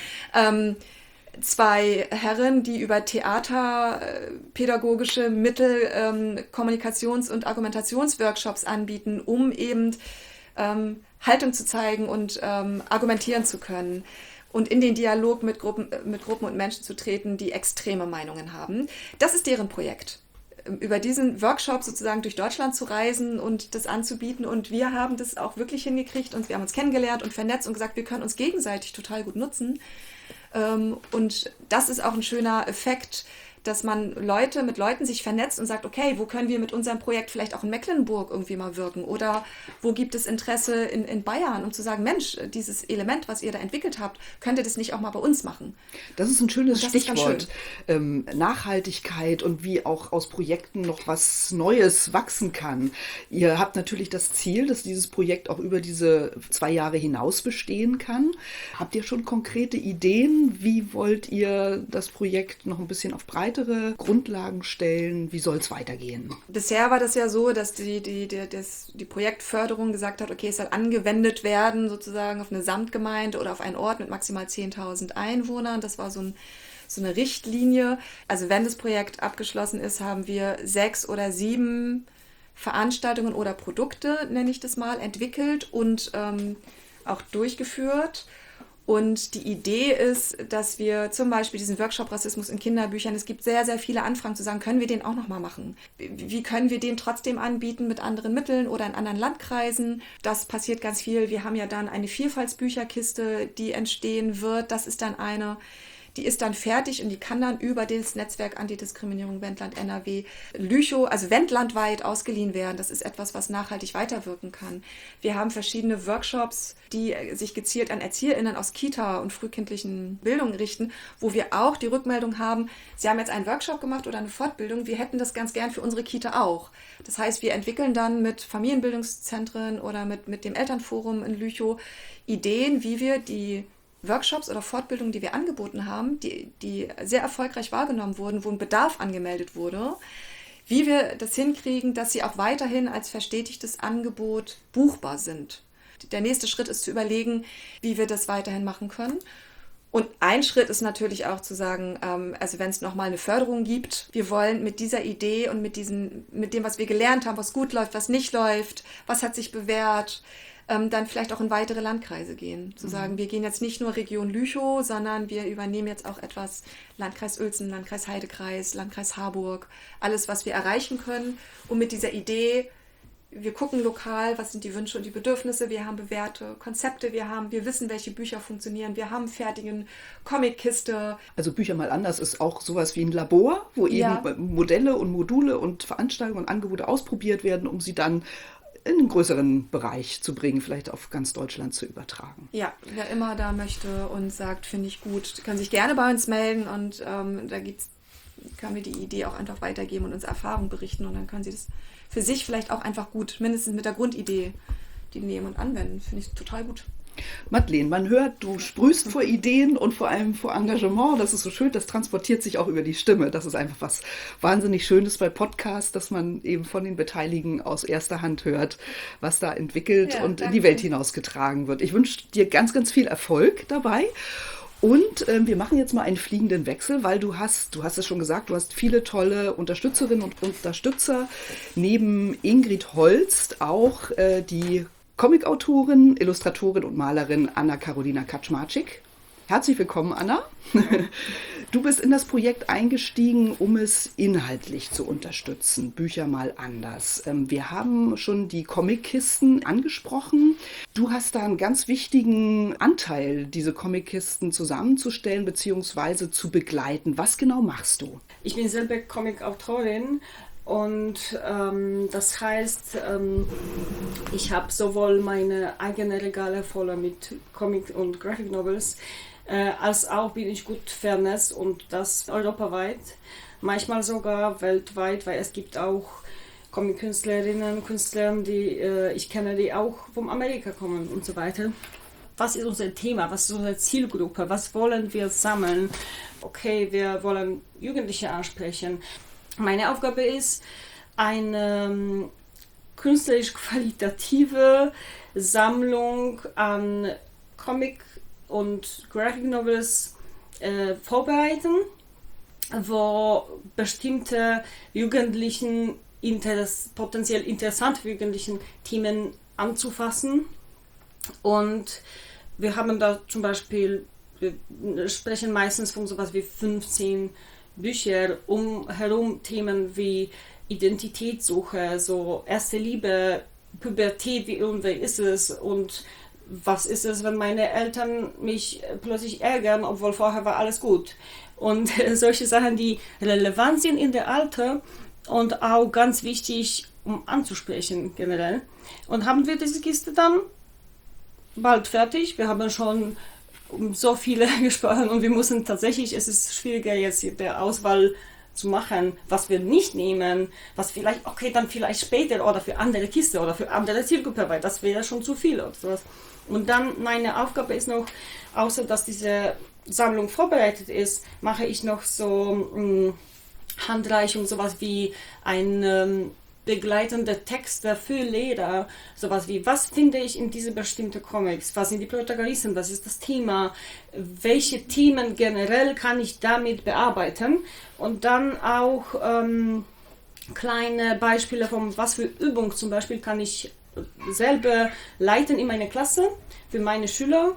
Zwei Herren, die über theaterpädagogische Mittel Kommunikations- und Argumentationsworkshops anbieten, um eben Haltung zu zeigen und argumentieren zu können und in den Dialog mit Gruppen und Menschen zu treten, die extreme Meinungen haben. Das ist deren Projekt, über diesen Workshop sozusagen durch Deutschland zu reisen und das anzubieten. Und wir haben das auch wirklich hingekriegt, und wir haben uns kennengelernt und vernetzt und gesagt, wir können uns gegenseitig total gut nutzen. Und das ist auch ein schöner Effekt, dass man mit Leuten sich vernetzt und sagt, okay, wo können wir mit unserem Projekt vielleicht auch in Mecklenburg irgendwie mal wirken, oder wo gibt es Interesse in Bayern, um zu sagen, Mensch, dieses Element, was ihr da entwickelt habt, könnt ihr das nicht auch mal bei uns machen? Das ist ein schönes Stichwort. Nachhaltigkeit und wie auch aus Projekten noch was Neues wachsen kann. Ihr habt natürlich das Ziel, dass dieses Projekt auch über diese 2 Jahre hinaus bestehen kann. Habt ihr schon konkrete Ideen? Wie wollt ihr das Projekt noch ein bisschen auf breitere Grundlagen stellen? Wie soll es weitergehen? Bisher war das ja so, dass die Projektförderung gesagt hat, okay, es soll angewendet werden sozusagen auf eine Samtgemeinde oder auf einen Ort mit maximal 10.000 Einwohnern. Das war so eine Richtlinie. Also wenn das Projekt abgeschlossen ist, haben wir 6 oder 7 Veranstaltungen oder Produkte, nenne ich das mal, entwickelt und auch durchgeführt. Und die Idee ist, dass wir zum Beispiel diesen Workshop Rassismus in Kinderbüchern, es gibt sehr, sehr viele Anfragen zu sagen, können wir den auch nochmal machen? Wie können wir den trotzdem anbieten mit anderen Mitteln oder in anderen Landkreisen? Das passiert ganz viel. Wir haben ja dann eine Vielfaltsbücherkiste, die entstehen wird. Das ist dann die ist dann fertig und die kann dann über das Netzwerk Antidiskriminierung Wendland NRW Lüchow, also wendlandweit ausgeliehen werden. Das ist etwas, was nachhaltig weiterwirken kann. Wir haben verschiedene Workshops, die sich gezielt an ErzieherInnen aus Kita und frühkindlichen Bildung richten, wo wir auch die Rückmeldung haben, sie haben jetzt einen Workshop gemacht oder eine Fortbildung, wir hätten das ganz gern für unsere Kita auch. Das heißt, wir entwickeln dann mit Familienbildungszentren oder mit dem Elternforum in Lüchow Ideen, wie wir die Workshops oder Fortbildungen, die wir angeboten haben, die sehr erfolgreich wahrgenommen wurden, wo ein Bedarf angemeldet wurde, wie wir das hinkriegen, dass sie auch weiterhin als verstetigtes Angebot buchbar sind. Der nächste Schritt ist zu überlegen, wie wir das weiterhin machen können. Und ein Schritt ist natürlich auch zu sagen, also wenn es nochmal eine Förderung gibt, wir wollen mit dieser Idee und mit dem, was wir gelernt haben, was gut läuft, was nicht läuft, was hat sich bewährt, dann vielleicht auch in weitere Landkreise gehen. Zu sagen, wir gehen jetzt nicht nur Region Lüchow, sondern wir übernehmen jetzt auch etwas Landkreis Uelzen, Landkreis Heidekreis, Landkreis Harburg, alles, was wir erreichen können, um mit dieser Idee wir gucken lokal, was sind die Wünsche und die Bedürfnisse, wir haben bewährte Konzepte, wir wissen, welche Bücher funktionieren, wir haben fertigen Comic-Kiste. Also Bücher mal anders ist auch sowas wie ein Labor, wo eben Modelle und Module und Veranstaltungen und Angebote ausprobiert werden, um sie dann in einen größeren Bereich zu bringen, vielleicht auf ganz Deutschland zu übertragen. Ja, wer immer da möchte und sagt, finde ich gut, kann sich gerne bei uns melden und können wir die Idee auch einfach weitergeben und uns Erfahrungen berichten und dann können sie das für sich vielleicht auch einfach gut, mindestens mit der Grundidee, die nehmen und anwenden. Finde ich total gut. Madeleine, man hört, du sprühst vor Ideen und vor allem vor Engagement. Das ist so schön, das transportiert sich auch über die Stimme. Das ist einfach was wahnsinnig Schönes bei Podcasts, dass man eben von den Beteiligten aus erster Hand hört, was da entwickelt und in die Welt hinausgetragen wird. Ich wünsche dir ganz, ganz viel Erfolg dabei. Und wir machen jetzt mal einen fliegenden Wechsel, weil du hast es schon gesagt, du hast viele tolle Unterstützerinnen und Unterstützer. Neben Ingrid Holst auch die Comicautorin, Illustratorin und Malerin Anna-Karolina Kaczmarczyk. Herzlich willkommen, Anna. Du bist in das Projekt eingestiegen, um es inhaltlich zu unterstützen. Bücher mal anders. Wir haben schon die Comic-Kisten angesprochen. Du hast da einen ganz wichtigen Anteil, diese Comic-Kisten zusammenzustellen bzw. zu begleiten. Was genau machst du? Ich bin selber Comic-Autorin. Und das heißt, ich habe sowohl meine eigenen Regale voller mit Comic- und Graphic Novels, als auch bin ich gut vernetzt und das europaweit, manchmal sogar weltweit, weil es gibt auch Comic-Künstlerinnen und Künstler, die ich kenne, die auch von Amerika kommen und so weiter. Was ist unser Thema? Was ist unsere Zielgruppe? Was wollen wir sammeln? Okay, wir wollen Jugendliche ansprechen. Meine Aufgabe ist, eine künstlerisch-qualitative Sammlung an Comic- und Graphic Novels vorbereiten, wo bestimmte Jugendlichen, potenziell interessante für Jugendlichen Themen anzufassen. Und wir haben da zum Beispiel, wir sprechen meistens von sowas wie 15 Bücher herum Themen wie Identitätssuche, so erste Liebe, Pubertät, wie ist es und was ist es, wenn meine Eltern mich plötzlich ärgern, obwohl vorher war alles gut. Und solche Sachen, die relevant sind in der Alter und auch ganz wichtig, um anzusprechen generell. Und haben wir diese Kiste dann bald fertig. Wir haben schon so viele gesprochen und wir mussten tatsächlich, es ist schwieriger jetzt der Auswahl zu machen, was wir nicht nehmen, was vielleicht, okay, dann vielleicht später oder für andere Kiste oder für andere Zielgruppe, weil das wäre schon zu viel oder sowas. Und dann meine Aufgabe ist noch, außer dass diese Sammlung vorbereitet ist, mache ich noch so Handreichung, sowas wie ein begleitende Texte für Lehrer, sowas wie, was finde ich in diese bestimmten Comics, was sind die Protagonisten, was ist das Thema, welche Themen generell kann ich damit bearbeiten und dann auch kleine Beispiele von was für Übung zum Beispiel kann ich selber leiten in meiner Klasse für meine Schüler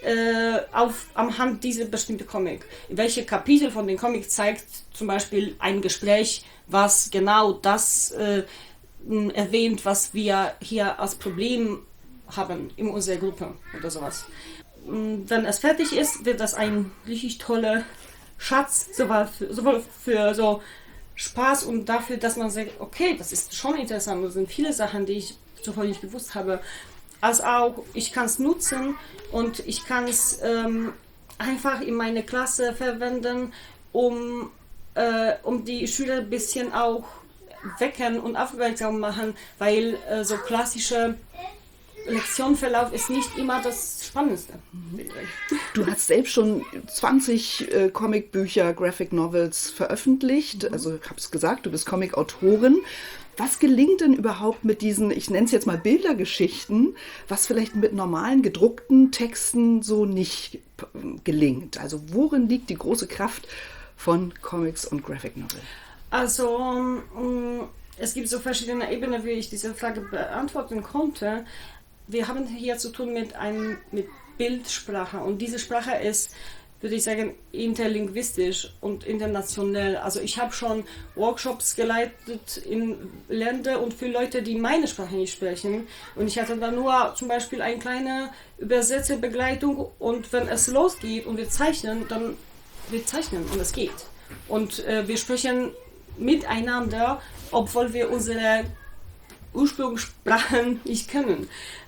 anhand dieser bestimmten Comic. Welche Kapitel von dem Comic zeigt zum Beispiel ein Gespräch, was genau das erwähnt, was wir hier als Problem haben in unserer Gruppe oder sowas. Wenn es fertig ist, wird das ein richtig toller Schatz, sowohl für so Spaß und dafür, dass man sagt, okay, das ist schon interessant, das sind viele Sachen, die ich zuvor nicht gewusst habe, als auch, ich kann es nutzen und ich kann es einfach in meine Klasse verwenden, um die Schüler ein bisschen auch wecken und aufmerksam machen, weil so klassische Lektionenverlauf ist nicht immer das Spannendste. Du hast selbst schon 20 Comicbücher, Graphic Novels veröffentlicht. Also ich habe es gesagt, du bist Comicautorin. Was gelingt denn überhaupt mit diesen, ich nenne es jetzt mal Bildergeschichten, was vielleicht mit normalen gedruckten Texten so nicht gelingt? Also worin liegt die große Kraft von Comics und Graphic Novel? Also es gibt so verschiedene Ebenen, wie ich diese Frage beantworten konnte. Wir haben hier zu tun mit Bildsprache und diese Sprache ist würde ich sagen, interlinguistisch und international. Also ich habe schon Workshops geleitet in Ländern und für Leute, die meine Sprache nicht sprechen. Und ich hatte da nur zum Beispiel eine kleine Übersetzerbegleitung und wenn es losgeht und wir zeichnen, dann wir zeichnen und es geht. Und wir sprechen miteinander, obwohl wir unsere Ursprungssprachen nicht kennen.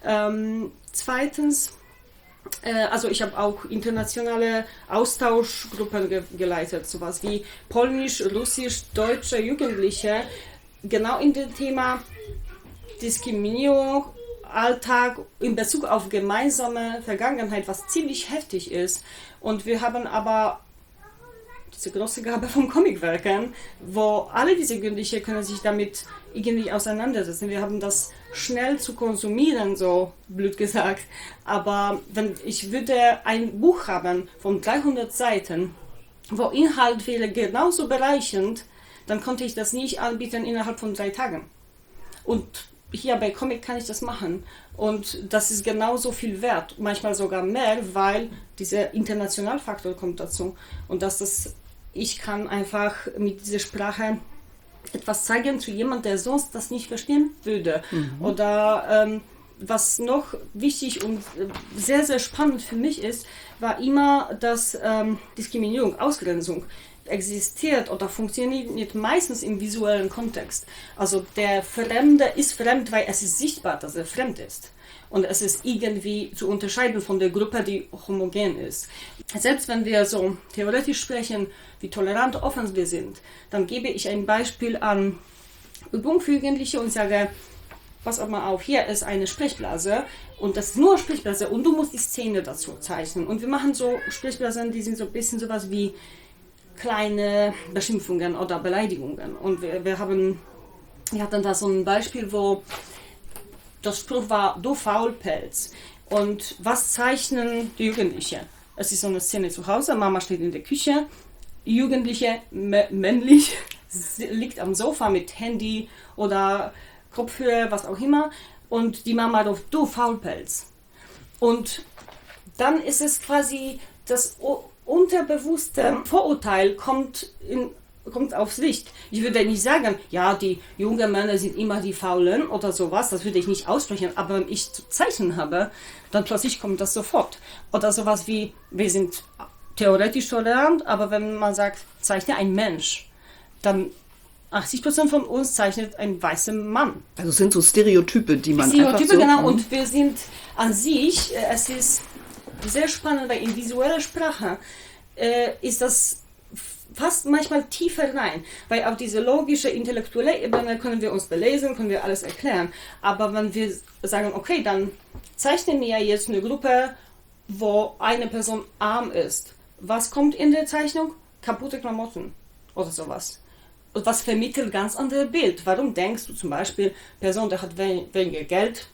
Zweitens, also ich habe auch internationale Austauschgruppen geleitet, sowas wie Polnisch, Russisch, deutsche Jugendliche, genau in dem Thema Diskriminierung, Alltag in Bezug auf gemeinsame Vergangenheit, was ziemlich heftig ist. Und wir haben aber diese große Gabe von Comicwerken, wo alle diese Jugendliche können sich damit irgendwie auseinandersetzen. Wir haben das schnell zu konsumieren, so blöd gesagt. Aber wenn ich würde ein Buch haben von 300 Seiten, wo Inhalt wäre genauso bereichernd, dann konnte ich das nicht anbieten innerhalb von 3 Tagen. Und hier bei Comic kann ich das machen. Und das ist genauso viel wert, manchmal sogar mehr, weil dieser Internationalfaktor kommt dazu. Und ich kann einfach mit dieser Sprache etwas zeigen zu jemandem, der sonst das nicht verstehen würde. Oder was noch wichtig und sehr, sehr spannend für mich ist, war immer, dass Diskriminierung, Ausgrenzung existiert oder funktioniert meistens im visuellen Kontext. Also der Fremde ist fremd, weil es ist sichtbar, dass er fremd ist. Und es ist irgendwie zu unterscheiden von der Gruppe, die homogen ist. Selbst wenn wir so theoretisch sprechen, wie tolerant offen wir sind, dann gebe ich ein Beispiel an Übung für Jugendliche und sage, pass auch mal auf, hier ist eine Sprechblase und das ist nur Sprechblase und du musst die Szene dazu zeichnen. Und wir machen so Sprechblasen, die sind so ein bisschen sowas wie kleine Beschimpfungen oder Beleidigungen. Und wir hatten da so ein Beispiel, wo das Spruch war, du Faulpelz. Und was zeichnen die Jugendlichen? Es ist so eine Szene zu Hause, Mama steht in der Küche, Jugendliche, männlich, liegt am Sofa mit Handy oder Kopfhörer, was auch immer. Und die Mama ruft, du Faulpelz. Und dann ist es quasi das unterbewusste Vorurteil kommt aufs Licht. Ich würde nicht sagen, ja, die jungen Männer sind immer die Faulen oder sowas, das würde ich nicht aussprechen, aber wenn ich zu zeichnen habe, dann plötzlich kommt das sofort. Oder sowas wie, wir sind theoretisch tolerant, aber wenn man sagt, zeichne ein Mensch, dann 80% von uns zeichnet ein weißer Mann. Also es sind so Stereotype, die man Stereotype, einfach so... genau, und wir sind an sich, es ist sehr spannend, weil in visueller Sprache ist das fast manchmal tiefer rein, weil auf diese logische, intellektuelle Ebene können wir uns belesen, können wir alles erklären, aber wenn wir sagen, okay, dann zeichnen wir jetzt eine Gruppe, wo eine Person arm ist, was kommt in der Zeichnung? Kaputte Klamotten oder sowas. Und was vermittelt ganz anderes Bild? Warum denkst du zum Beispiel, Person, der hat weniger Geld,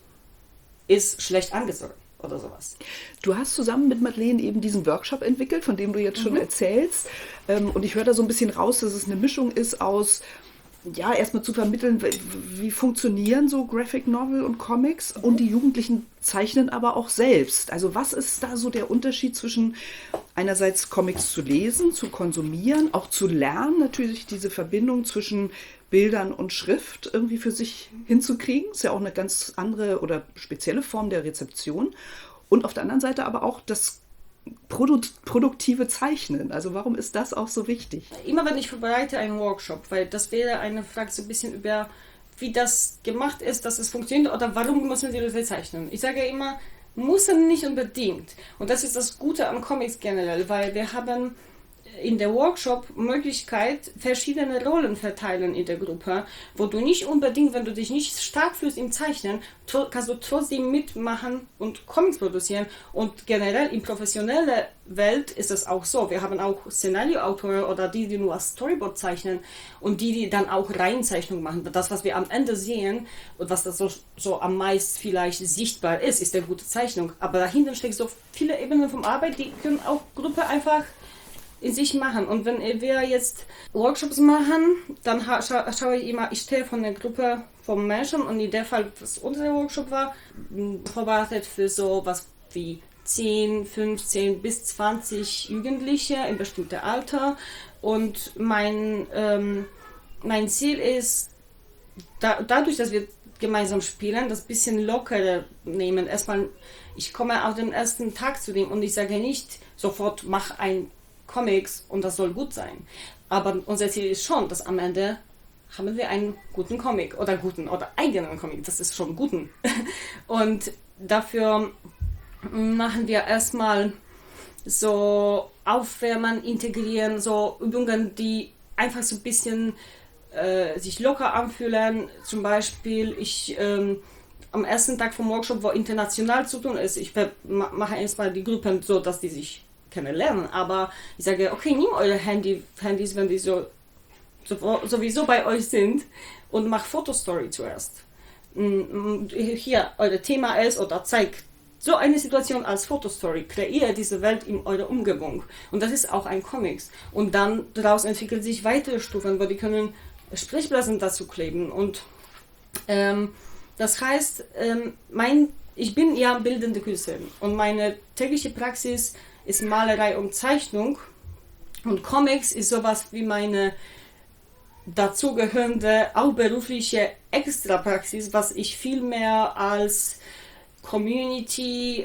ist schlecht angezogen? Oder sowas. Du hast zusammen mit Madeleine eben diesen Workshop entwickelt, von dem du jetzt schon erzählst. Und ich höre da so ein bisschen raus, dass es eine Mischung ist aus, ja, erstmal zu vermitteln, wie funktionieren so Graphic Novel und Comics und die Jugendlichen zeichnen aber auch selbst. Also was ist da so der Unterschied zwischen einerseits Comics zu lesen, zu konsumieren, auch zu lernen, natürlich diese Verbindung zwischen Bildern und Schrift irgendwie für sich hinzukriegen. Ist ja auch eine ganz andere oder spezielle Form der Rezeption. Und auf der anderen Seite aber auch das produktive Zeichnen. Also warum ist das auch so wichtig? Immer wenn ich vorbereite einen Workshop, weil das wäre eine Frage so ein bisschen über, wie das gemacht ist, dass es funktioniert oder warum müssen die Leute zeichnen. Ich sage immer, müssen nicht unbedingt. Und das ist das Gute am Comics generell, weil wir haben in der Workshop Möglichkeit, verschiedene Rollen verteilen in der Gruppe, wo du nicht unbedingt, wenn du dich nicht stark fühlst im Zeichnen, kannst du trotzdem mitmachen und Comics produzieren. Und generell in professioneller Welt ist es auch so. Wir haben auch Szenarioautoren oder die nur Storyboard zeichnen und die dann auch Reihenzeichnung machen. Das, was wir am Ende sehen und was das so am meisten vielleicht sichtbar ist der gute Zeichnung. Aber dahinter steckt so viele Ebenen von Arbeit, die können auch Gruppe einfach in sich machen. Und wenn wir jetzt Workshops machen, dann schaue ich immer, ich stehe von der Gruppe von Menschen und in dem Fall, was unser Workshop war, vorbereitet für so was wie 10, 15 bis 20 Jugendliche in bestimmtem Alter. Und mein Ziel ist, dadurch, dass wir gemeinsam spielen, das bisschen lockerer nehmen. Erstmal, ich komme auf den ersten Tag zu dem und ich sage nicht sofort, mach ein Comics und das soll gut sein. Aber unser Ziel ist schon, dass am Ende haben wir einen guten Comic oder eigenen Comic, das ist schon guten. Und dafür machen wir erstmal so Aufwärmen, integrieren, so Übungen, die einfach so ein bisschen sich locker anfühlen. Zum Beispiel, am ersten Tag vom Workshop, wo international zu tun ist, ich mache erstmal die Gruppen so, dass die sich kennenlernen, aber ich sage, okay, nehmt eure Handys, wenn die sowieso bei euch sind, und macht Fotostory zuerst. Hier, euer Thema ist, oder zeigt so eine Situation als Fotostory, kreiert diese Welt in eurer Umgebung. Und das ist auch ein Comics. Und dann daraus entwickeln sich weitere Stufen, wo die können Sprechblasen dazu kleben. Und das heißt, ich bin ja bildende Künstlerin und meine tägliche Praxis ist Malerei und Zeichnung, und Comics ist sowas wie meine dazugehörende, auch berufliche Extrapraxis, was ich viel mehr als Community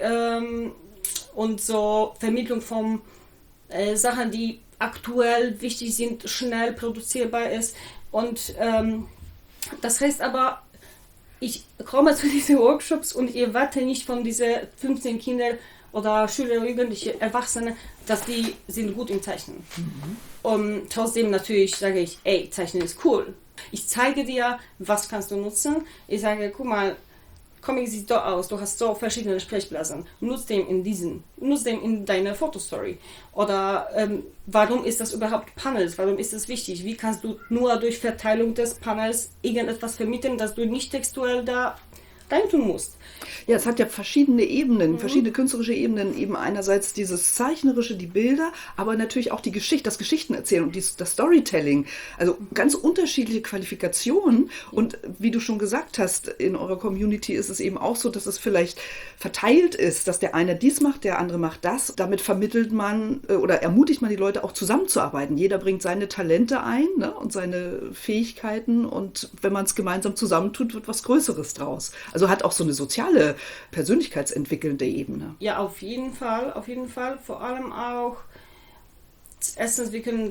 und so Vermittlung von Sachen, die aktuell wichtig sind, schnell produzierbar ist. Und das heißt aber, ich komme zu diesen Workshops und ich erwarte nicht von diesen 15 Kindern oder Schüler, Jugendliche, Erwachsene, dass die sind gut im Zeichnen. Und trotzdem natürlich sage ich, ey, Zeichnen ist cool. Ich zeige dir, was kannst du nutzen. Ich sage, guck mal, Comic sieht so aus, du hast so verschiedene Sprechblasen. Nutz den in deiner Fotostory. Oder warum ist das überhaupt Panels? Warum ist das wichtig? Wie kannst du nur durch Verteilung des Panels irgendetwas vermitteln, dass du nicht textuell da reintun musst? Ja, es hat ja verschiedene Ebenen, verschiedene künstlerische Ebenen. Eben einerseits dieses Zeichnerische, die Bilder, aber natürlich auch die Geschichte, das Geschichtenerzählen und das Storytelling. Also ganz unterschiedliche Qualifikationen. Und wie du schon gesagt hast, in eurer Community ist es eben auch so, dass es vielleicht verteilt ist, dass der eine dies macht, der andere macht das. Damit vermittelt man oder ermutigt man die Leute auch zusammenzuarbeiten. Jeder bringt seine Talente ein, ne, und seine Fähigkeiten, und wenn man es gemeinsam zusammentut, wird was Größeres draus. Also hat auch so eine soziale, persönlichkeitsentwickelnde Ebene. Ja, auf jeden Fall. Vor allem auch, erstens, wir können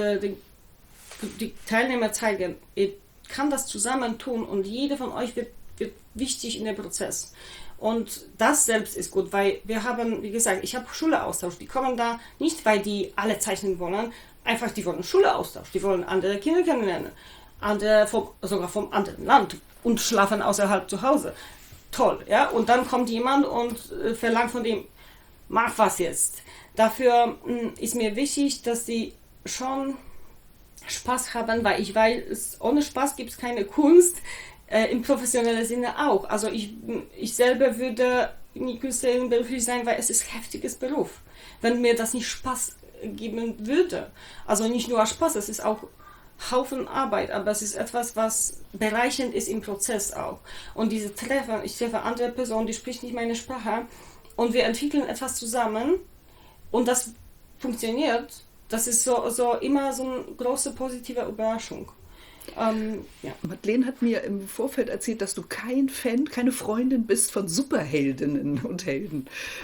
die Teilnehmer zeigen, ihr kann das zusammentun und jeder von euch wird wichtig in dem Prozess. Und das selbst ist gut, weil wir haben, wie gesagt, ich habe Schüleraustausch. Die kommen da nicht, weil die alle zeichnen wollen, einfach die wollen Schüleraustausch. Die wollen andere Kinder kennenlernen, sogar vom anderen Land, und schlafen außerhalb zu Hause. Toll, ja? Und dann kommt jemand und verlangt von dem, mach was jetzt. Dafür ist mir wichtig, dass die schon Spaß haben, weil ich weiß, ohne Spaß gibt es keine Kunst, im professionellen Sinne auch. Also ich selber würde nicht Künstlerin beruflich sein, weil es ist ein heftiges Beruf. Wenn mir das nicht Spaß geben würde, also nicht nur Spaß, es ist auch Haufen Arbeit, aber es ist etwas, was bereichernd ist im Prozess auch. Und diese Treffen, ich treffe andere Personen, die spricht nicht meine Sprache, und wir entwickeln etwas zusammen und das funktioniert. Das ist so immer so eine große positive Überraschung. Ja. Madeleine hat mir im Vorfeld erzählt, dass du kein Fan, keine Freundin bist von Superheldinnen und Helden.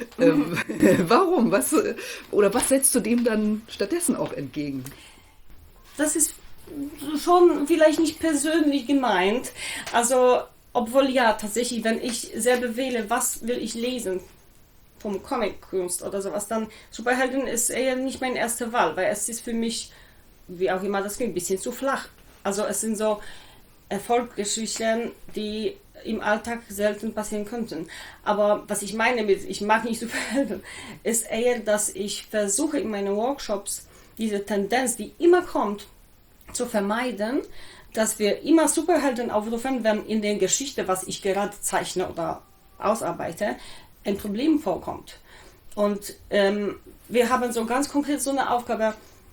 Warum? Was setzt du dem dann stattdessen auch entgegen? Das ist schon vielleicht nicht persönlich gemeint. Also, obwohl ja, tatsächlich, wenn ich selber wähle, was will ich lesen vom Comic-Kunst oder sowas, dann Superhelden ist eher nicht meine erste Wahl, weil es ist für mich, wie auch immer das klingt, ein bisschen zu flach. Also es sind so Erfolgsgeschichten, die im Alltag selten passieren könnten. Aber was ich meine mit, ich mag nicht Superhelden, ist eher, dass ich versuche in meinen Workshops diese Tendenz, die immer kommt, zu vermeiden, dass wir immer Superhelden aufrufen, wenn in der Geschichte, was ich gerade zeichne oder ausarbeite, ein Problem vorkommt. Und wir haben so ganz konkret so eine Aufgabe.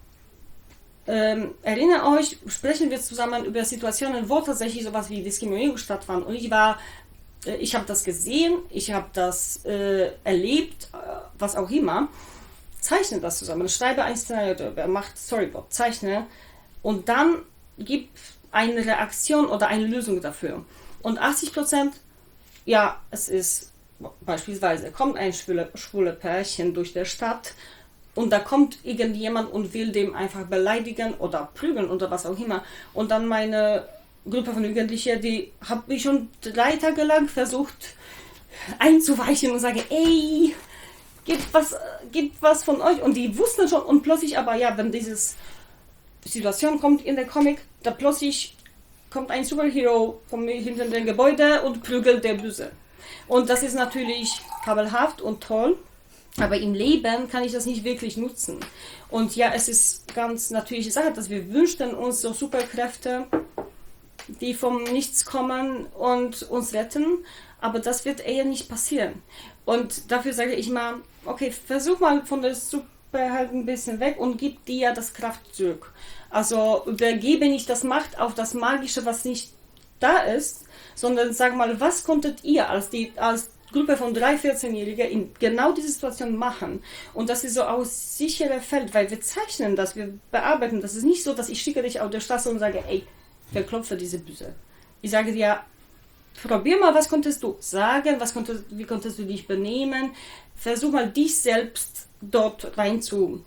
Erinnert euch, sprechen wir zusammen über Situationen, wo tatsächlich sowas wie Diskriminierung stattfand. Und ich habe das gesehen, ich habe das erlebt was auch immer, zeichne das zusammen, schreibe ein Szenario darüber, macht Storyboard, zeichne und dann gib eine Reaktion oder eine Lösung dafür. Und 80%, ja, es ist beispielsweise, kommt ein schwule Pärchen durch die Stadt und da kommt irgendjemand und will dem einfach beleidigen oder prügeln oder was auch immer. Und dann meine Gruppe von Jugendlichen, die habe ich schon 3 Tage lang versucht einzuweichen und sage, ey, gibt was von euch. Und die wussten schon und plötzlich aber, ja, wenn diese Situation kommt in der Comic, da plötzlich kommt ein Superhero von mir hinter dem Gebäude und prügelt der Böse. Und das ist natürlich fabelhaft und toll, aber im Leben kann ich das nicht wirklich nutzen. Und ja, es ist ganz natürliche Sache, dass wir wünschen uns so Superkräfte, die vom Nichts kommen und uns retten, aber das wird eher nicht passieren. Und dafür sage ich mal, okay, versuch mal von der Superhelden ein bisschen weg und gib dir das Kraft zurück. Also übergebe nicht das Macht auf das Magische, was nicht da ist, sondern sag mal, was konntet ihr als Gruppe von 3 14-Jährigen in genau diese Situation machen? Und das ist so aus sicherer Feld, weil wir zeichnen das, wir bearbeiten. Das ist nicht so, dass ich schicke dich auf der Straße und sage, ey, verklopfe diese Büse. Ich sage dir, probier mal, was konntest du sagen, wie konntest du dich benehmen, versuch mal, dich selbst dort rein zu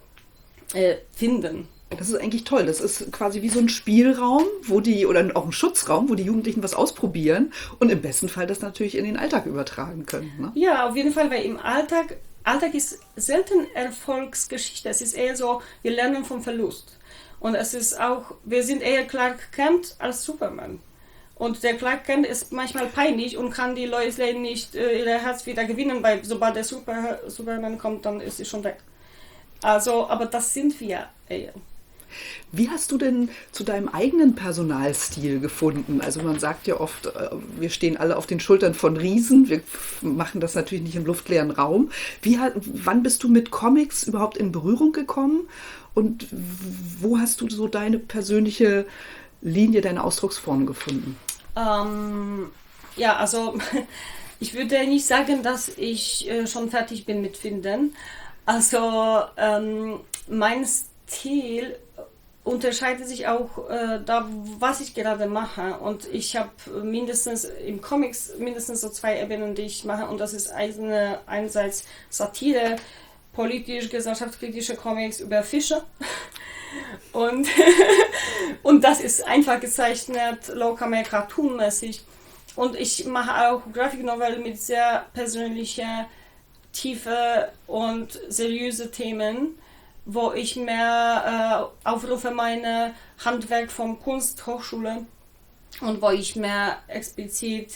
finden. Das ist eigentlich toll. Das ist quasi wie so ein Spielraum, oder auch ein Schutzraum, wo die Jugendlichen was ausprobieren und im besten Fall das natürlich in den Alltag übertragen können. Ne? Ja, auf jeden Fall, weil im Alltag ist selten Erfolgsgeschichte. Es ist eher so, wir lernen vom Verlust. Und es ist auch, wir sind eher Clark Kent als Superman. Und der Clark Kent ist manchmal peinlich und kann die Lois Lane nicht ihr Herz wieder gewinnen, weil sobald der Superman kommt, dann ist sie schon weg. Also, aber das sind wir eher. Wie hast du denn zu deinem eigenen Personalstil gefunden? Also man sagt ja oft, wir stehen alle auf den Schultern von Riesen. Wir machen das natürlich nicht im luftleeren Raum. Wann bist du mit Comics überhaupt in Berührung gekommen? Und wo hast du so deine persönliche Linie, deine Ausdrucksform gefunden? Ja, also ich würde nicht sagen, dass ich schon fertig bin mit Finden. Also mein Stil unterscheidet sich auch da, was ich gerade mache. Und ich habe im Comics mindestens so 2 Ebenen, die ich mache. Und das ist einerseits Satire, politisch, gesellschaftskritische Comics über Fische. Und das ist einfach gezeichnet, low-camera, cartoonmäßig. Und ich mache auch Graphic Novel mit sehr persönlicher tiefe und seriöse Themen, wo ich mehr aufrufe meine Handwerk von Kunsthochschule und wo ich mehr explizit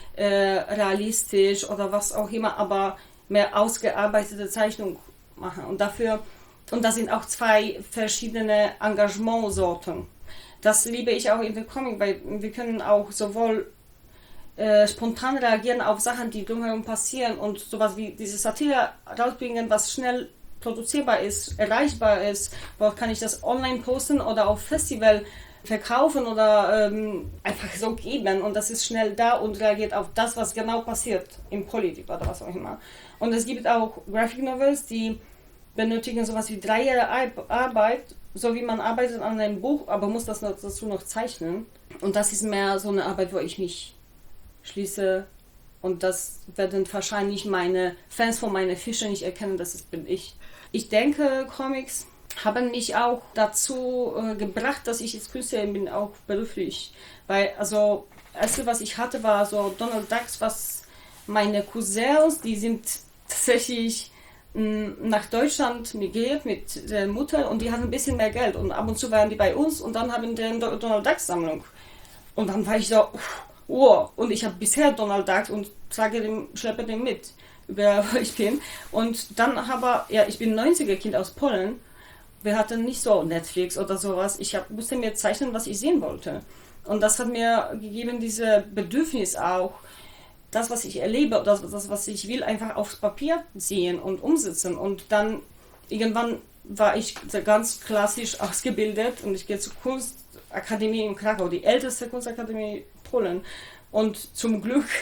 realistisch oder was auch immer, aber mehr ausgearbeitete Zeichnung mache. Und das sind auch 2 verschiedene Engagementsorten. Das liebe ich auch in der Comic, weil wir können auch sowohl spontan reagieren auf Sachen, die drumherum passieren und sowas wie diese Satire rausbringen, was schnell produzierbar ist, erreichbar ist. Wo kann ich das online posten oder auf Festival verkaufen oder einfach so geben und das ist schnell da und reagiert auf das, was genau passiert in Politik oder was auch immer. Und es gibt auch Graphic Novels, die benötigen sowas wie 3 Jahre Arbeit, so wie man arbeitet an einem Buch, aber muss das dazu noch zeichnen. Und das ist mehr so eine Arbeit, wo ich mich schließe und das werden wahrscheinlich meine Fans von meinen Fischen nicht erkennen, das bin ich. Ich denke, Comics haben mich auch dazu gebracht, dass ich jetzt Künstlerin bin, auch beruflich. Weil, also, das Erste, was ich hatte, war so Donald Ducks, was meine Cousins, die sind tatsächlich nach Deutschland migriert mit der Mutter und die hatten ein bisschen mehr Geld und ab und zu waren die bei uns und dann haben die eine Donald Ducks Sammlung. Und dann war ich so, wow, und ich habe bisher Donald Ducks und schleppe den mit, überall wo ich bin. Und dann aber, ja, ich bin 90er-Kind aus Polen. Wir hatten nicht so Netflix oder sowas. Musste mir zeichnen, was ich sehen wollte. Und das hat mir gegeben, diese Bedürfnis auch, das, was ich erlebe, das, was ich will, einfach aufs Papier sehen und umsetzen. Und dann irgendwann war ich ganz klassisch ausgebildet und ich gehe zur Kunstakademie in Krakau, die älteste Kunstakademie Polen. Und zum Glück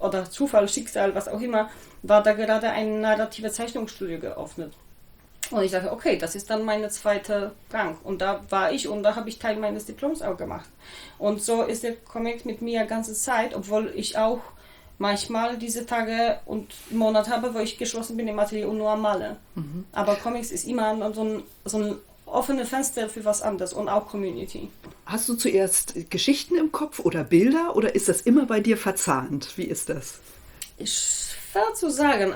oder Zufall, Schicksal, was auch immer, war da gerade ein narrative Zeichnungsstudio geöffnet. Und ich dachte, okay, das ist dann meine zweite Gang. Und da war ich und da habe ich Teil meines Diploms auch gemacht. Und so ist der Comic mit mir die ganze Zeit, obwohl ich auch manchmal diese Tage und Monate habe, wo ich geschlossen bin im Atelier und nur male. Aber Comics ist immer so ein offenes Fenster für was anderes und auch Community. Hast du zuerst Geschichten im Kopf oder Bilder oder ist das immer bei dir verzahnt? Wie ist das? Schwer zu sagen.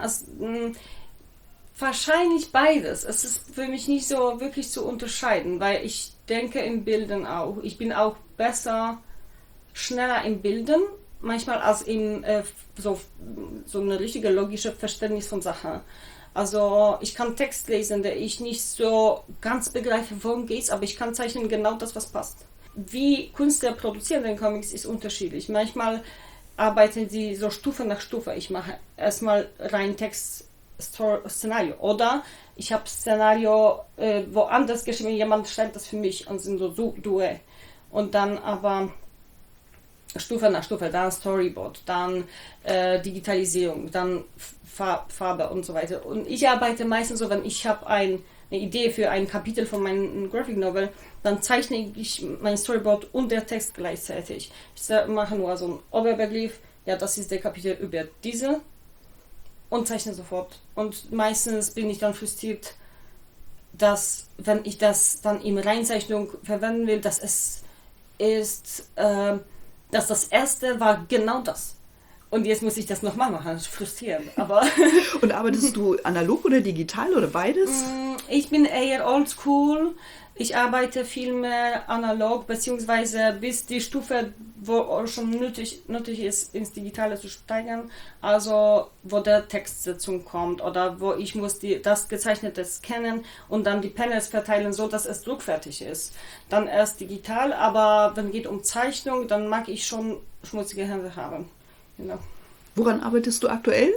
Wahrscheinlich beides. Es ist für mich nicht so wirklich zu unterscheiden, weil ich denke im Bilden auch. Ich bin auch schneller im Bilden, manchmal als im so ein richtiges logisches Verständnis von Sachen. Also ich kann Text lesen, der ich nicht so ganz begreife, worum geht's, aber ich kann zeichnen genau das, was passt. Wie Künstler produzieren den Comics ist unterschiedlich. Manchmal arbeiten sie so Stufe nach Stufe. Ich mache erstmal rein Text-Szenario oder ich habe Szenario woanders geschrieben, jemand schreibt das für mich und sind so Duett. Und dann aber Stufe nach Stufe, dann Storyboard, dann Digitalisierung, dann Farbe und so weiter. Und ich arbeite meistens so, wenn ich habe eine Idee für ein Kapitel von meinem Graphic Novel, dann zeichne ich mein Storyboard und der Text gleichzeitig. Ich mache nur so einen Oberbegriff, ja, das ist der Kapitel über diese und zeichne sofort. Und meistens bin ich dann frustriert, dass, wenn ich das dann in Reinzeichnung verwenden will, dass es ist, dass das erste war genau das. Und jetzt muss ich das nochmal machen, das ist frustrierend. Aber und arbeitest du analog oder digital oder beides? Ich bin eher oldschool. Ich arbeite viel mehr analog, beziehungsweise bis die Stufe, wo schon nötig ist, ins Digitale zu steigern. Also wo der Textsitzung kommt oder wo ich muss das Gezeichnete scannen und dann die Panels verteilen, so dass es druckfertig ist. Dann erst digital, aber wenn es geht um Zeichnung, dann mag ich schon schmutzige Hände haben. Genau. Woran arbeitest du aktuell?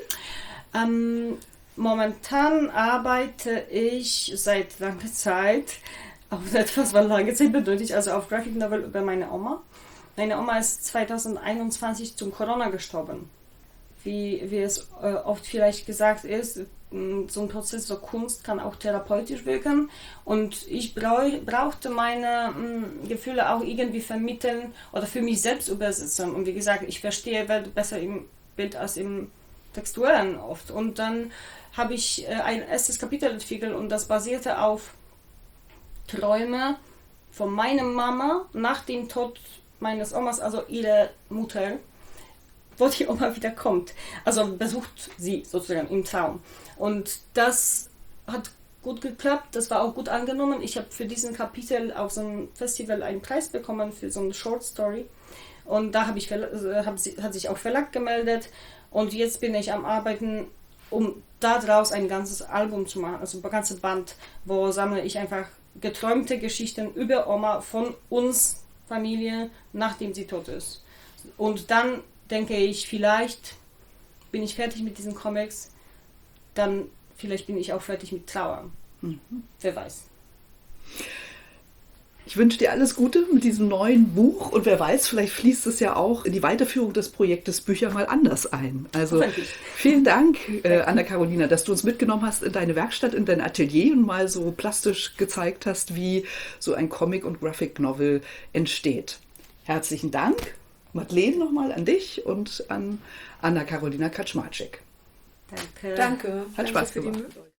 Momentan arbeite ich seit langer Zeit auf etwas, was lange Zeit bedeutet, also auf Graphic Novel über meine Oma. Meine Oma ist 2021 zum Corona gestorben. Wie es oft vielleicht gesagt ist, so ein Prozess, so Kunst kann auch therapeutisch wirken. Und ich brauchte meine Gefühle auch irgendwie vermitteln oder für mich selbst übersetzen. Und wie gesagt, ich verstehe Welt besser im Bild als im Textuellen oft. Und dann habe ich ein erstes Kapitel entwickelt und das basierte auf Träume von meiner Mama nach dem Tod meines Omas, also ihre Mutter, wo die Oma wieder kommt. Also besucht sie sozusagen im Traum. Und das hat gut geklappt, das war auch gut angenommen. Ich habe für diesen Kapitel auf so einem Festival einen Preis bekommen für so eine Short Story. Und da hat sich auch Verlag gemeldet. Und jetzt bin ich am Arbeiten, um daraus ein ganzes Album zu machen, also ein ganzes Band, wo sammle ich einfach geträumte Geschichten über Oma von uns, Familie, nachdem sie tot ist. Und dann denke ich, vielleicht bin ich fertig mit diesen Comics, dann vielleicht bin ich auch fertig mit Trauer. Wer weiß. Ich wünsche dir alles Gute mit diesem neuen Buch und wer weiß, vielleicht fließt es ja auch in die Weiterführung des Projektes Bücher mal anders ein. Also vielen Dank, Anna-Carolina, dass du uns mitgenommen hast in deine Werkstatt, in dein Atelier und mal so plastisch gezeigt hast, wie so ein Comic und Graphic Novel entsteht. Herzlichen Dank, Madeleine, nochmal an dich und an Anna-Carolina Kaczmarczyk. Danke. Danke. Hat Spaß gemacht.